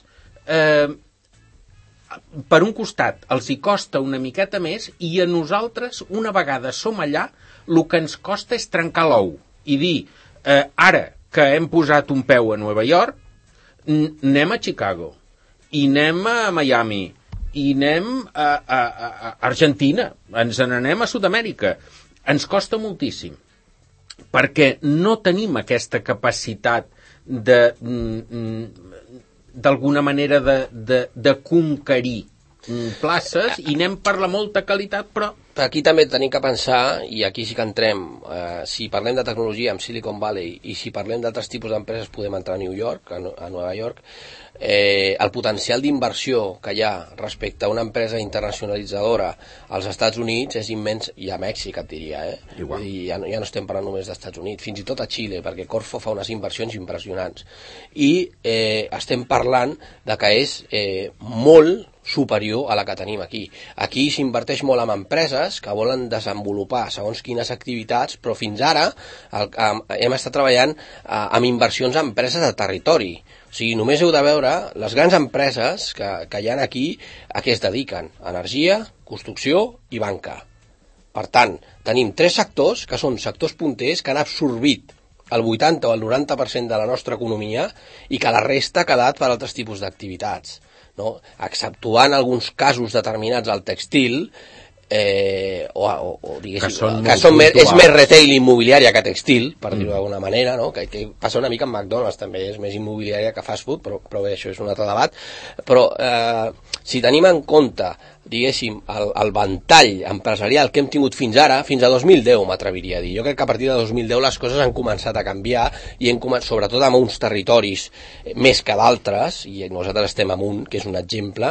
per un costat, els hi costa una miqueta més i a nosaltres, una vegada som allà, el que ens costa és trencar l'ou i dir, ara que hem posat un peu a Nova York, anem a Chicago, i anem a Miami, i anem a Argentina, ens n'anem a Sud-amèrica. Ens costa moltíssim, perquè no tenim aquesta capacitat d'alguna manera de conquerir places i anem per la molta qualitat, però... Aquí també tenim que pensar, i aquí sí que entrem, si parlem de tecnologia amb Silicon Valley i si parlem d'altres tipus d'empreses podem entrar a New York, a Nova York, el potencial d'inversió que hi ha respecte a una empresa internacionalitzadora als Estats Units és immens, i a Mèxic et diria, Igual. I ja no estem parlant només dels Estats Units, fins i tot a Xile, perquè Corfo fa unes inversions impressionants. I estem parlant de que és molt superior a la que tenim aquí. Aquí s'inverteix molt en empreses que volen desenvolupar segons quines activitats, però fins ara hem estat treballant amb inversions en empreses de territori. O sigui, només heu de veure les grans empreses que hi ha aquí a què es dediquen: energia, construcció i banca. Per tant, tenim 3 sectors que són sectors punters que han absorbit el 80 o el 90% de la nostra economia i que la resta ha quedat per altres tipus d'activitats. No? Exceptuant alguns casos determinats al textil, o diguéssim, és més retail immobiliària que textil, per dir-ho d'alguna manera, no? que passa una mica amb McDonald's, també és més immobiliària que fast food, però bé, això és un altre debat. Però si tenim en compte diguéssim, el ventall empresarial que hem tingut fins ara, fins a 2010 m'atreviria a dir. Jo crec que a partir de 2010 les coses han començat a canviar i sobretot en uns territoris més que d'altres, i nosaltres estem en un que és un exemple.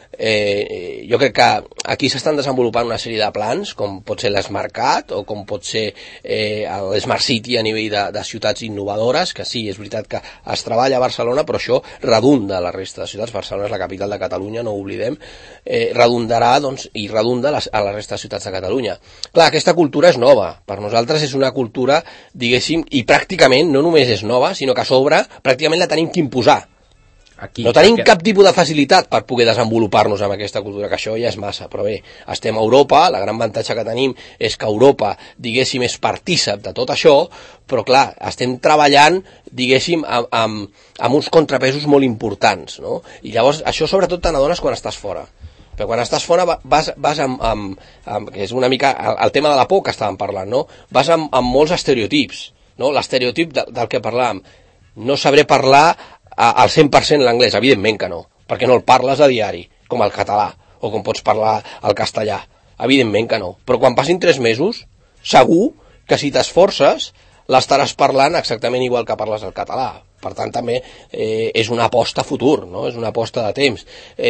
Jo crec que aquí s'estan desenvolupant una sèrie de plans, com pot ser l'Smartcat o com pot ser l'Smart City a nivell de ciutats innovadores, que sí, és veritat que es treballa a Barcelona, però això redunda a la resta de ciutats. Barcelona és la capital de Catalunya, no ho oblidem, redundarà, doncs, i redunda a la resta de ciutats de Catalunya. Clar, aquesta cultura és nova, per nosaltres és una cultura, diguéssim, i pràcticament no només és nova, sinó que a sobre pràcticament la tenim que imposar. No tenim cap tipus de facilitat per poder desenvolupar-nos amb aquesta cultura, que això ja és massa, però bé, estem a Europa, la gran avantatge que tenim és que Europa, diguéssim, és partícip de tot això, però clar, estem treballant, diguéssim, amb uns contrapesos molt importants, no? I llavors, això sobretot te n'adones quan estàs fora. Però quan estàs fora vas amb que és una mica el tema de la por que estàvem parlant, no? Vas amb molts estereotips, no? L'estereotip del que parlàvem. No sabré parlar al 100% l'anglès, evidentment que no, perquè no el parles a diari, com el català, o com pots parlar el castellà, evidentment que no. Però quan passin 3 mesos, segur que si t'esforces, l'estaràs parlant exactament igual que parles el català. Per tant, també és una aposta a futur, no? És una aposta de temps.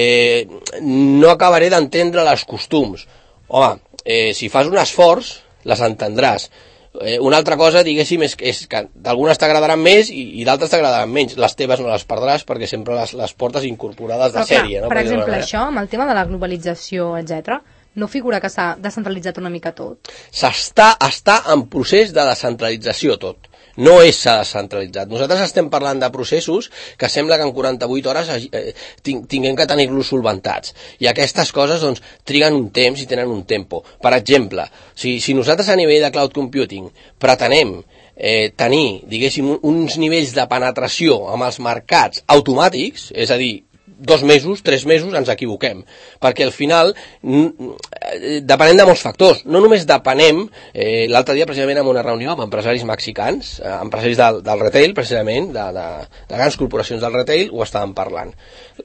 No acabaré d'entendre els costums. Home, si fas un esforç, les entendràs. Una altra cosa, diguéssim, és que d'algunes t'agradaran més i d'altres t'agradaran menys. Les teves no les perdràs perquè sempre les portes incorporades de sèrie. No? Per exemple, això, amb el tema de la globalització, etc., no figura que s'ha descentralitzat una mica tot? Està en procés de descentralització tot. No s'ha descentralitzat. Nosaltres estem parlant de processos que sembla que en 48 hores tinguem que tenir-los solventats. I aquestes coses doncs, triguen un temps i tenen un tempo. Per exemple, si nosaltres a nivell de cloud computing pretenem tenir, diguéssim, uns nivells de penetració amb els mercats automàtics, és a dir, 2 mesos, 3 mesos, ens equivoquem. Perquè al final depenem de molts factors. No només depenem, l'altre dia precisament en una reunió amb empresaris mexicans, empresaris del retail, precisament, de grans corporacions del retail, ho estàvem parlant.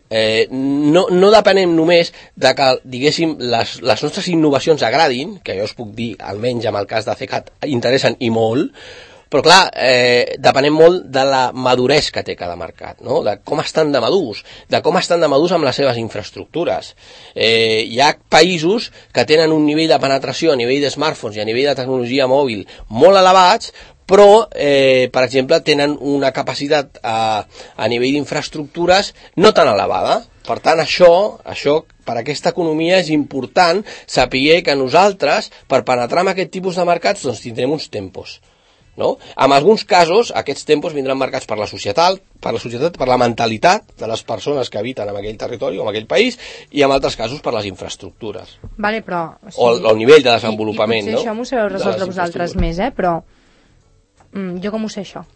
No depenem només de que, diguéssim, les nostres innovacions agradin, que jo us puc dir, almenys amb el cas de CECAT, interessen i molt, però clar, depenem molt de la maduresa que té cada mercat, no? De com estan de madurs, amb les seves infraestructures. Hi ha països que tenen un nivell de penetració a nivell de smartphones i a nivell de tecnologia mòbil molt elevats, però, per exemple, tenen una capacitat a nivell d'infraestructures no tan elevada. Per tant, això, per aquesta economia és important saber que nosaltres, per penetrar en aquest tipus de mercats, doncs tindrem uns tempos. No? En alguns casos, aquests tempos vindran marcats per la societat, per la mentalitat de les persones que habiten en aquell territori o en aquell país, i en altres casos per les infraestructures. Vale, però, o el nivell de desenvolupament. I potser això m'ho sabeu resoldre vosaltres més, però jo com ho sé, això?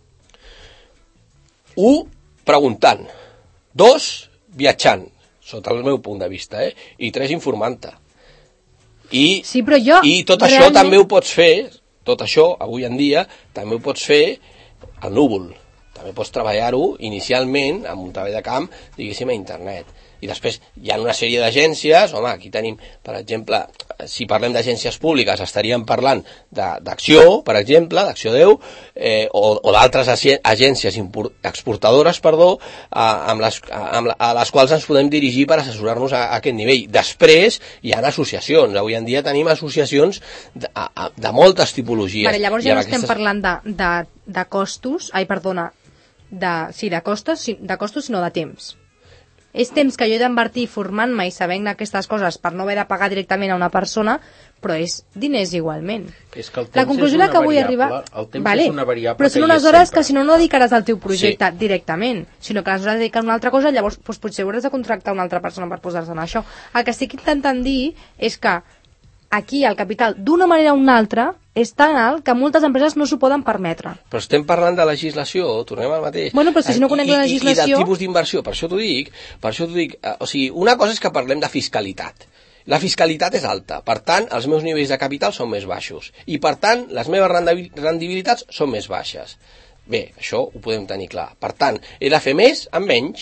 1, preguntant. 2, viatjant, sota el meu punt de vista, i 3, informant-te. I tot això també ho pots fer. Tot això, avui en dia, també ho pots fer al núvol. També pots treballar-ho inicialment amb un treball de camp, diguéssim, a internet. I després hi ha una sèrie d'agències, home, aquí tenim, per exemple, si parlem d'agències públiques, estaríem parlant d'Acció, per exemple, d'Acció 10, o d'altres agències exportadores, a les quals ens podem dirigir per assessorar-nos a aquest nivell. Després hi ha associacions. Avui en dia tenim associacions de moltes tipologies. Vale, llavors ja no estem parlant de costos, de costos, sinó de temps. És temps que jo he d'invertir formant-me i sabent aquestes coses per no haver de pagar directament a una persona, però és diners igualment. És que el temps la conclusió a la que vull arribar... El temps és una variable però són unes hores que si no dedicaràs al teu projecte directament, sinó que les hores dedicar a una altra cosa, llavors potser hauràs de contractar una altra persona per posar-se en això. El que estic intentant dir és que aquí el capital, d'una manera o una altra, és tan alt que moltes empreses no s'ho poden permetre. Però estem parlant de legislació, tornem al mateix. Bueno, però si no conec la legislació... I de tipus d'inversió, per això t'ho dic. O sigui, una cosa és que parlem de fiscalitat. La fiscalitat és alta, per tant, els meus nivells de capital són més baixos. I, per tant, les meves rendibilitats són més baixes. Bé, això ho podem tenir clar. Per tant, he de fer més amb menys.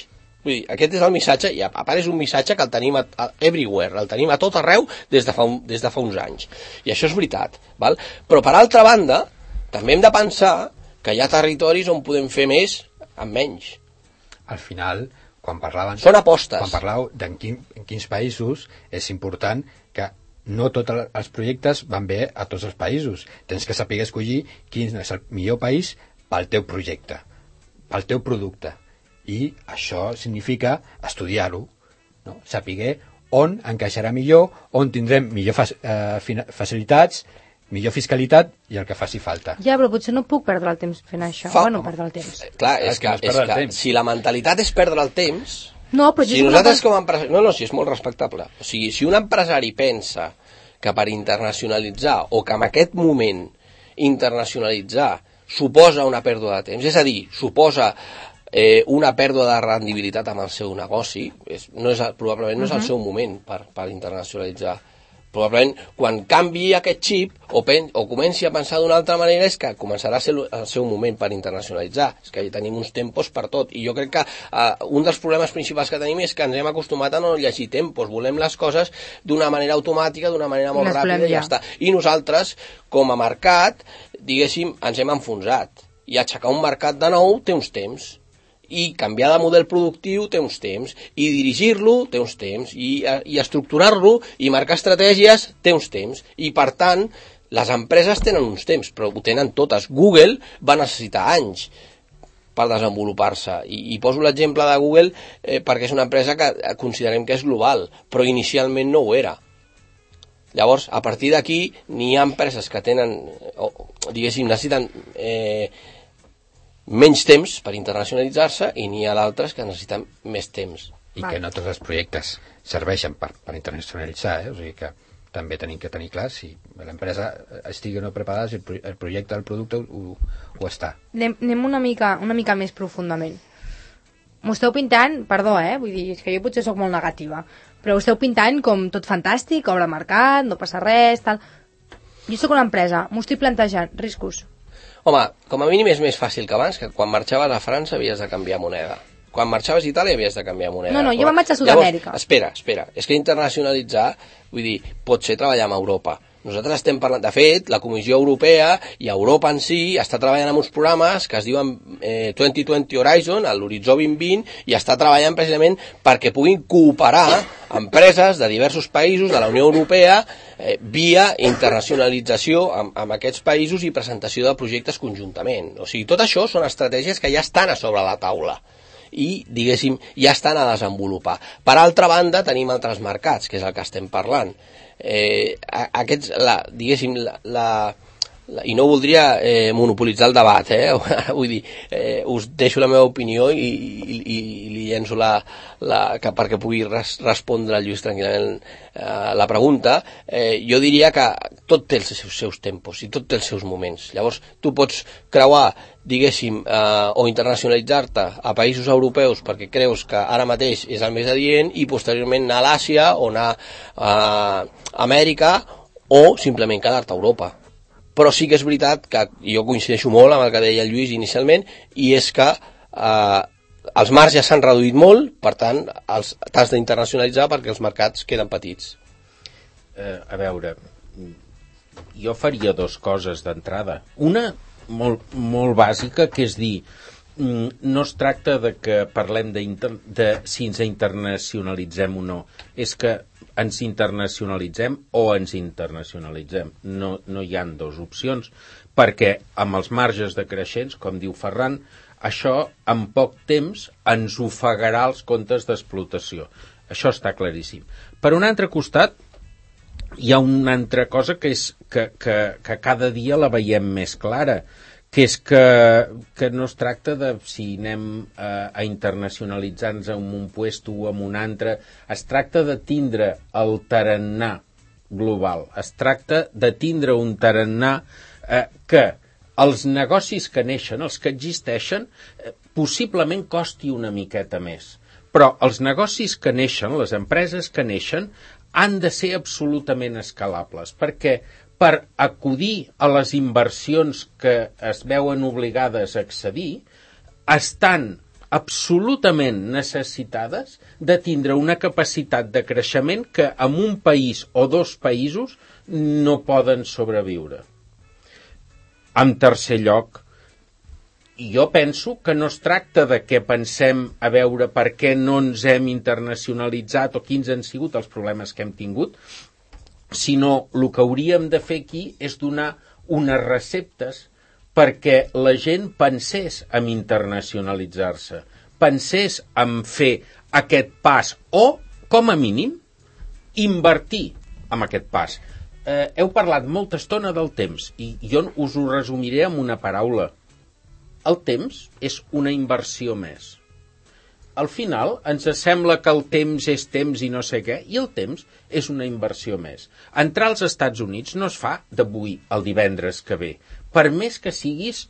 Vull dir, aquest és el missatge, i a part és un missatge que el tenim everywhere, el tenim a tot arreu des de fa uns anys. I això és veritat. Val? Però per altra banda, també hem de pensar que hi ha territoris on podem fer més amb menys. Al final, quan parlaven... Són apostes. Quan parlàveu en quins països, és important que no tots els projectes van bé a tots els països. Tens que saber escollir quin és el millor país pel teu projecte, pel teu producte. I això significa estudiar-ho, no? Saber on encaixarà millor, on tindrem millor facilitats, millor fiscalitat i el que faci falta. Ja, però potser no puc perdre el temps fent això. Perdre el temps. Clar, és que si la mentalitat és perdre el temps... No, però si nosaltres com a empresari... No, si és molt respectable. O sigui, si un empresari pensa que per internacionalitzar o que en aquest moment internacionalitzar suposa una pèrdua de temps, és a dir, suposa una pèrdua de rendibilitat amb el seu negoci, probablement no és el seu moment per internacionalitzar. Probablement quan canvi aquest xip o comenci a pensar d'una altra manera és que començarà a ser el seu moment per internacionalitzar. És que tenim uns tempos per tot. I jo crec que un dels problemes principals que tenim és que ens hem acostumat a no llegir tempos. Volem les coses d'una manera automàtica, d'una manera molt ràpida i ja està. I nosaltres, com a mercat, diguéssim, ens hem enfonsat. I aixecar un mercat de nou té uns temps. I canviar de model productiu té uns temps, i dirigir-lo té uns temps, i estructurar-lo i marcar estratègies té uns temps, i per tant les empreses tenen uns temps, però ho tenen totes. Google va necessitar anys per desenvolupar-se, i poso l'exemple de Google perquè és una empresa que considerem que és global, però inicialment no ho era. Llavors, a partir d'aquí n'hi ha empreses que tenen, diguéssim, necessiten menys temps per internacionalitzar-se i n'hi ha d'altres que necessiten més temps. I que no tots els projectes serveixen per internacionalitzar, o sigui que també tenim que tenir clar si l'empresa estigui o no preparada, si el projecte, el producte ho està. Anem una mica més profundament. M'ho esteu pintant, perdó, vull dir, és que jo potser sóc molt negativa, però ho esteu pintant com tot fantàstic, obre mercat, no passa res, tal. Jo sóc una empresa, m'ho estic plantejant, riscos. Home, com a mínim és més fàcil que abans, que quan marxaves a França havies de canviar moneda. Quan marxaves a Itàlia havies de canviar moneda. No, jo me'n vaig a Sud-amèrica. Espera, és que internacionalitzar, vull dir, pot ser treballar amb Europa. Nosaltres estem parlant, de fet, la Comissió Europea i Europa en si està treballant en uns programes que es diuen 2020 Horizon, l'Horitzó 2020, i està treballant precisament perquè puguin cooperar empreses de diversos països de la Unió Europea via internacionalització amb aquests països i presentació de projectes conjuntament. O sigui, tot això són estratègies que ja estan a sobre la taula i, diguéssim, ja estan a desenvolupar. Per altra banda, tenim altres mercats, que és el que estem parlant. Aquests, diguéssim, i no voldria monopolitzar el debat, vull dir, us deixo la meva opinió i li llenço perquè pugui respondre el Lluís tranquil·lament la pregunta. Jo diria que tot té els seus tempos i tot té els seus moments. Llavors, tu pots creuar, diguéssim, o internacionalitzar-te a països europeus perquè creus que ara mateix és el més adient i posteriorment anar a l'Àsia o anar a Amèrica o simplement quedar-te a Europa. Però sí que és veritat que jo coincideixo molt amb el que deia el Lluís inicialment, i és que els marges s'han reduït molt, per tant t'has d'internacionalitzar perquè els mercats queden petits. A veure, jo faria dues coses d'entrada. Una molt bàsica, que és dir, no es tracta de que parlem de si ens internacionalitzem o no, és que ens internacionalitzem o ens internacionalitzem. No hi han dues opcions, perquè amb els marges decreixents, com diu Ferran, això en poc temps ens ofegarà els comptes d'explotació. Això està claríssim. Per un altre costat, hi ha una altra cosa que és que cada dia la veiem més clara, que és que no es tracta de si anem a internacionalitzar-nos en un puesto o en un altre, es tracta de tindre el tarannà global, es tracta de tindre un tarannà que els negocis que neixen, els que existeixen, possiblement costi una miqueta més, però els negocis que neixen, les empreses que neixen, han de ser absolutament escalables, perquè per acudir a les inversions que es veuen obligades a accedir, estan absolutament necessitades de tindre una capacitat de creixement que en un país o dos països no poden sobreviure. En tercer lloc, jo penso que no es tracta de que pensem a veure per què no ens hem internacionalitzat o quins han sigut els problemes que hem tingut, sinó el que hauríem de fer aquí és donar unes receptes perquè la gent pensés en internacionalitzar-se, pensés en fer aquest pas o, com a mínim, invertir en aquest pas. Heu parlat molta estona del temps i jo us ho resumiré amb una paraula. El temps és una inversió més. Al final ens sembla que el temps és temps i no sé què, i el temps és una inversió més. Entrar als Estats Units no es fa d'avui al divendres que ve. Per més que siguis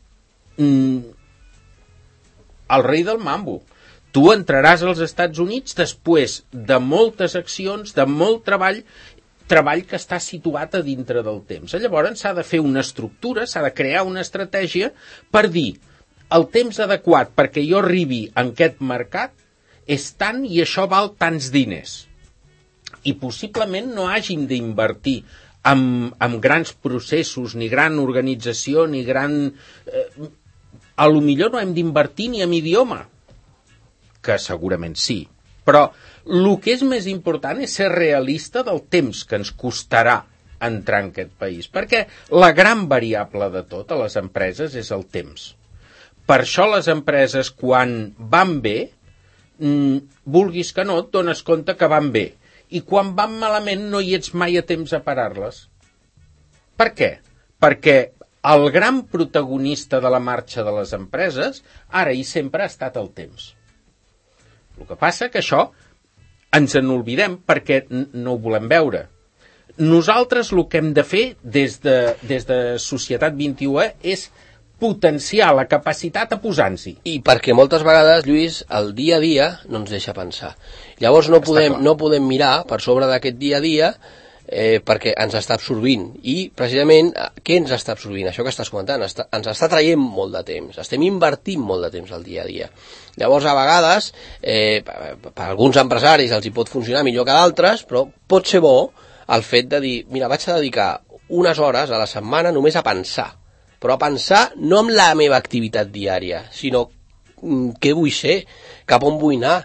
el rei del mambo. Tu entraràs als Estats Units després de moltes accions, de molt treball que està situat a dintre del temps. Llavors s'ha de fer una estructura, s'ha de crear una estratègia per dir el temps adequat perquè jo arribi en aquest mercat és tant i això val tants diners. I possiblement no hàgim d'invertir amb grans processos, ni gran organització, ni gran... A lo millor no hem d'invertir ni en idioma, que segurament sí. Però el que és més important és ser realista del temps que ens costarà entrar en aquest país, perquè la gran variable de tot a les empreses és el temps. Per això les empreses, quan van bé, vulguis que no, et dones compte que van bé. I quan van malament no hi ets mai a temps a parar-les. Per què? Perquè el gran protagonista de la marxa de les empreses ara i sempre ha estat el temps. El que passa que això ens en oblidem perquè no ho volem veure. Nosaltres el que hem de fer des de Societat 21 és potenciar la capacitat a posar-s'hi. I perquè moltes vegades, Lluís, el dia a dia no ens deixa pensar. Llavors no podem mirar per sobre d'aquest dia a dia perquè ens està absorbint. I precisament, què ens està absorbint? Això que estàs comentant, ens està traient molt de temps. Estem invertint molt de temps al dia a dia. Llavors, a vegades, per alguns empresaris els hi pot funcionar millor que d'altres, però pot ser bo el fet de dir, mira, vaig a dedicar unes hores a la setmana només a pensar. Però a pensar no amb la meva activitat diària, sinó què vull ser, cap on vull anar.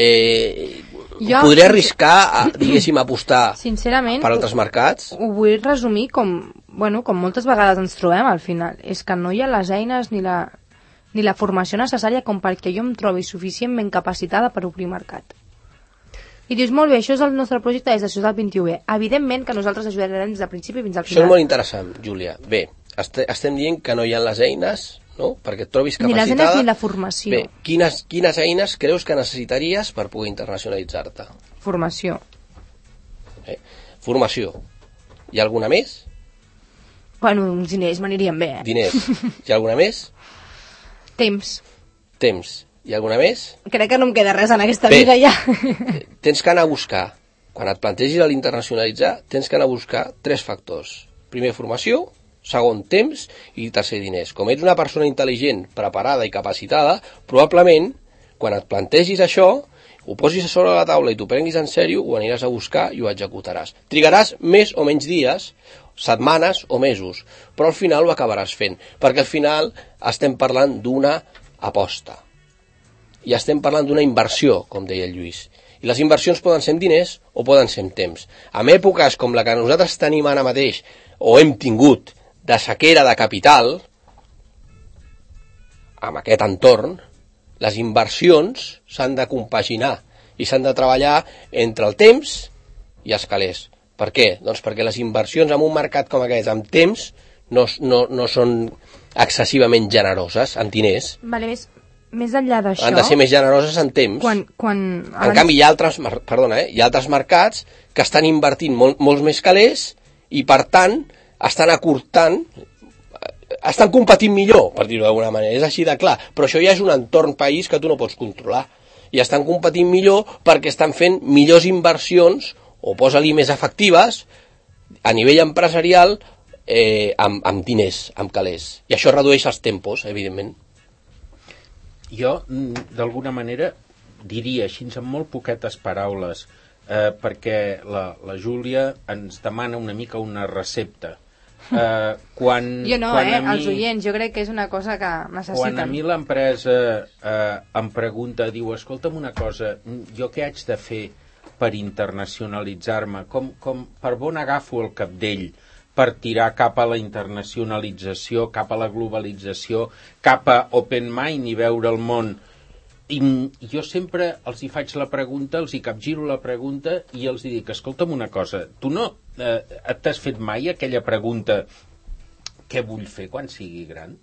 Podré arriscar, diguéssim, apostar per altres mercats? Ho vull resumir com moltes vegades ens trobem al final. És que no hi ha les eines ni la formació necessària com perquè jo em trobi suficientment capacitada per obrir mercat. I dius, molt bé, això és el nostre projecte des de Societat 21. Evidentment que nosaltres ajudarem des del principi fins al final. Això és molt interessant, Júlia. Bé, estem dient que no hi ha les eines, no?, perquè et trobis capacitada. Ni les eines ni la formació. Bé, quines eines creus que necessitaries per poder internacionalitzar-te? Formació. Formació. Hi ha alguna més? Bueno, uns diners m'anirien bé, Diners. Hi ha alguna més? Temps. Hi ha alguna més? Crec que no em queda res en aquesta vida ja. Tens que anar a buscar, quan et plantegis a l'internacionalitzar, tens que anar a buscar 3 factors. Primer, formació, segon, temps, i tercer, diners. Com ets una persona intel·ligent, preparada i capacitada, probablement, quan et plantegis això, ho posis a sobre la taula i t'ho prenguis en sèrio, ho aniràs a buscar i ho executaràs. Trigaràs més o menys dies, setmanes o mesos, però al final ho acabaràs fent, perquè al final estem parlant d'una aposta. I estem parlant d'una inversió, com deia el Lluís. I les inversions poden ser en diners o poden ser en temps. En èpoques com la que nosaltres tenim ara mateix, o hem tingut, de sequera de capital, amb aquest entorn, les inversions s'han de compaginar i s'han de treballar entre el temps i els calés. Per què? Doncs perquè les inversions en un mercat com aquest, amb temps, no són excessivament generoses, en diners. Vale, més enllà d'això... Han de ser més generoses en temps. En canvi, hi ha altres mercats que estan invertint molts més calés i, per tant, estan acortant, estan competint millor, per dir-ho d'alguna manera. És així de clar. Però això ja és un entorn país que tu no pots controlar. I estan competint millor perquè estan fent millors inversions, o posa-li més efectives, a nivell empresarial, amb diners, amb calés. I això redueix els tempos, evidentment. Jo, d'alguna manera, diria així amb molt poquetes paraules, perquè la Júlia ens demana una mica una recepta. Jo no, els oients, jo crec que és una cosa que necessiten. Quan a mi l'empresa em pregunta, diu, escolta'm una cosa, jo què haig de fer per internacionalitzar-me? Per on agafo el capdell per tirar cap a la internacionalització, cap a la globalització, cap a open mind i veure el món? I jo sempre els hi faig la pregunta, els hi capgiro la pregunta i els hi dic, escolta'm una cosa, tu no t'has fet mai aquella pregunta, què vull fer quan sigui gran?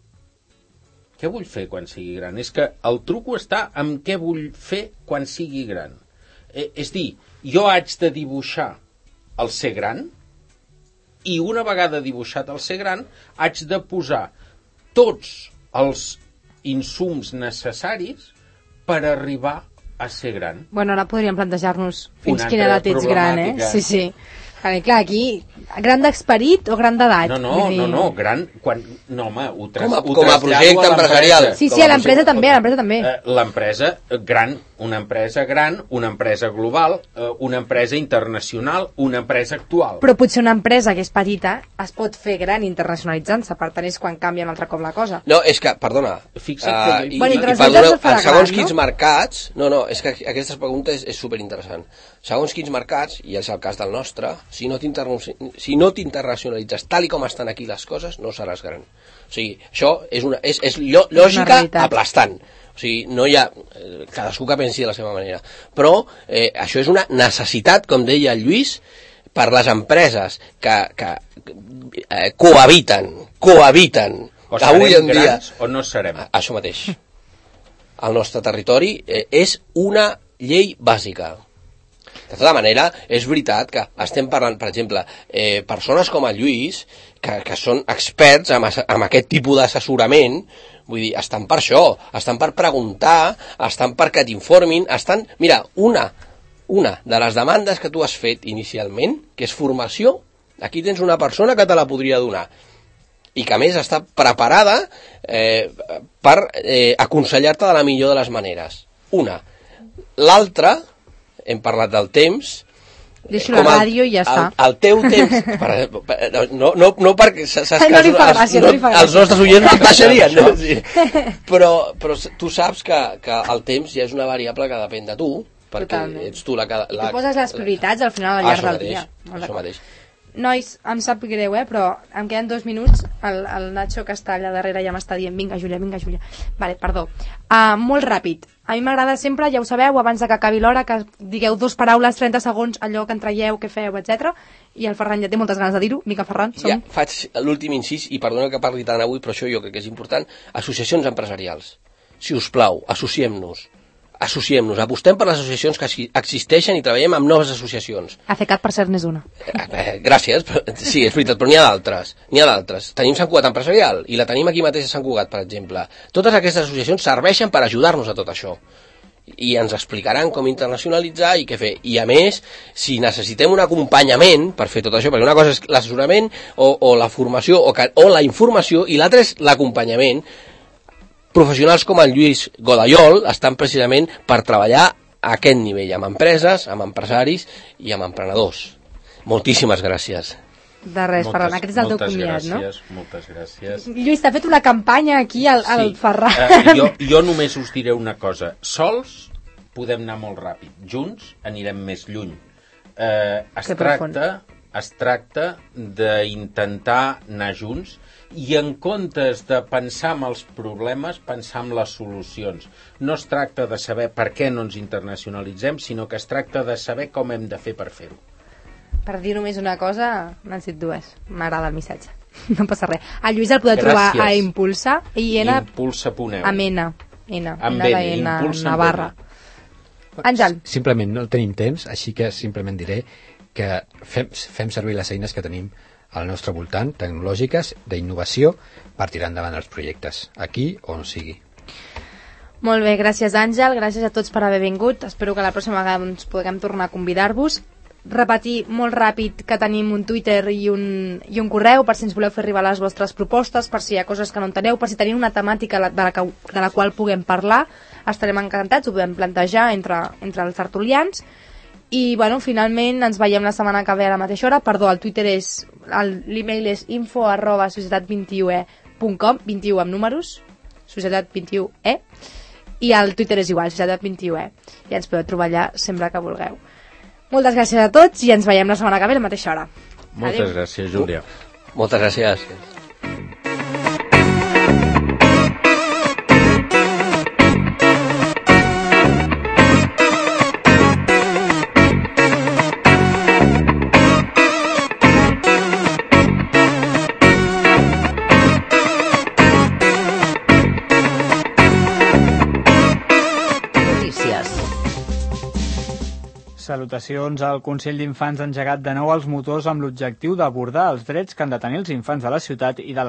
Què vull fer quan sigui gran? És que el truco està en què vull fer quan sigui gran. És dir, jo haig de dibuixar el ser gran i una vegada dibuixat el ser gran haig de posar tots els insums necessaris per arribar a ser gran. Bueno, ara podríem plantejar-nos fins quina edat ets gran, Sí. Clar, aquí, gran d'esperit o gran d'edat? No, gran... No, home, com a projecte empresarial. Sí, a l'empresa també, L'empresa gran, una empresa global, una empresa internacional, una empresa actual. Però potser una empresa que és petita es pot fer gran internacionalitzant-se, per tant és quan canvia un altre cop la cosa. No, és que, perdona, fixa't segons quins mercats... No, és que aquesta pregunta és superinteressant. Segons quins mercats, i és el cas del nostre, si no t'internacionalitzes tal i com estan aquí les coses, no seràs gran. O sigui, això és lògica aplastant. O sigui, no hi ha... cadascú que pensi de la seva manera. Però això és una necessitat, com deia el Lluís, per les empreses que cohabiten. O serem grans o no serem. Això mateix. El nostre territori és una llei bàsica. De tota manera, és veritat que estem parlant, per exemple, persones com el Lluís, que són experts en aquest tipus d'assessorament, vull dir, estan per això, estan per preguntar, estan perquè t'informin, Mira, una de les demandes que tu has fet inicialment, que és formació, aquí tens una persona que te la podria donar, i que a més està preparada per aconsellar-te de la millor de les maneres. Una. L'altra, hem parlat del temps. Deixo la ràdio i ja està. El teu temps... No perquè... No li fa gràcia. Els nostres oients no baixarien. Però tu saps que el temps ja és una variable que depèn de tu, perquè ets tu la... I tu poses les prioritats al final al llarg del dia. Això mateix. Nois, em sap greu, però em queden 2 minuts. El Nacho, que està allà darrere, ja m'està dient vinga, Júlia. Vale, perdó. Molt ràpid. A mi m'agrada sempre, ja ho sabeu, abans que acabi l'hora, que digueu 2 paraules, 30 segons, allò que en traieu, què feu, etc. I el Ferran ja té moltes ganes de dir-ho. Mica, Ferran, som. Ja, faig l'últim incís, i perdona que parli tant avui, però això jo crec que és important. Associacions empresarials. Si us plau, associem-nos, apostem per les associacions que existeixen i treballem amb noves associacions. ACECAT, per cert, n'és una. Gràcies, sí, és veritat, però n'hi ha d'altres. Tenim Sant Cugat Empresarial, i la tenim aquí mateix a Sant Cugat, per exemple. Totes aquestes associacions serveixen per ajudar-nos a tot això. I ens explicaran com internacionalitzar i què fer. I a més, si necessitem un acompanyament per fer tot això, perquè una cosa és l'assessorament o la formació o la informació, i l'altra és l'acompanyament, professionals com el Lluís Godallol estan precisament per treballar a aquest nivell, amb empreses, amb empresaris i amb emprenedors. Moltíssimes gràcies. De res, Ferran, aquest és el teu comiat, no? Moltes gràcies. Lluís, t'ha fet una campanya aquí al Ferran. Jo només us diré una cosa. Sols podem anar molt ràpid. Junts anirem més lluny. Es tracta d'intentar anar junts i en comptes de pensar en els problemes, pensar en les solucions. No es tracta de saber per què no ens internacionalitzem, sinó que es tracta de saber com hem de fer per fer-ho. Per dir només una cosa, n'han dit 2. M'agrada el missatge. No passa res. El Lluís el podeu trobar a Impulsa. Impulsa.eu. Amb N. Navarra. Àngel. Simplement no tenim temps, així que simplement diré que fem servir les eines que tenim al nostre voltant, tecnològiques, d'innovació, per tirar endavant els projectes, aquí on sigui. Molt bé, gràcies Àngel, gràcies a tots per haver vingut. Espero que la pròxima vegada puguem tornar a convidar-vos. repetir molt ràpid que tenim un Twitter i un correu per si ens voleu fer arribar les vostres propostes, per si hi ha coses que no enteneu, per si teniu una temàtica de la qual puguem parlar, estarem encantats, ho podem plantejar entre els tertulians. I bueno, finalment ens veiem la setmana que ve a la mateixa hora. Perdó, el Twitter l'email és info@societat21e.com, 21 amb números, societat21e, i el Twitter és igual, societat21e. Ja ens podeu trobar allà sempre que vulgueu. Moltes gràcies a tots i ens veiem la setmana que ve a la mateixa hora. Moltes gràcies, Júlia. Moltes gràcies. Salutacions. El Consell d'Infants ha engegat de nou els motors amb l'objectiu d'abordar els drets que han de tenir els infants de la ciutat i de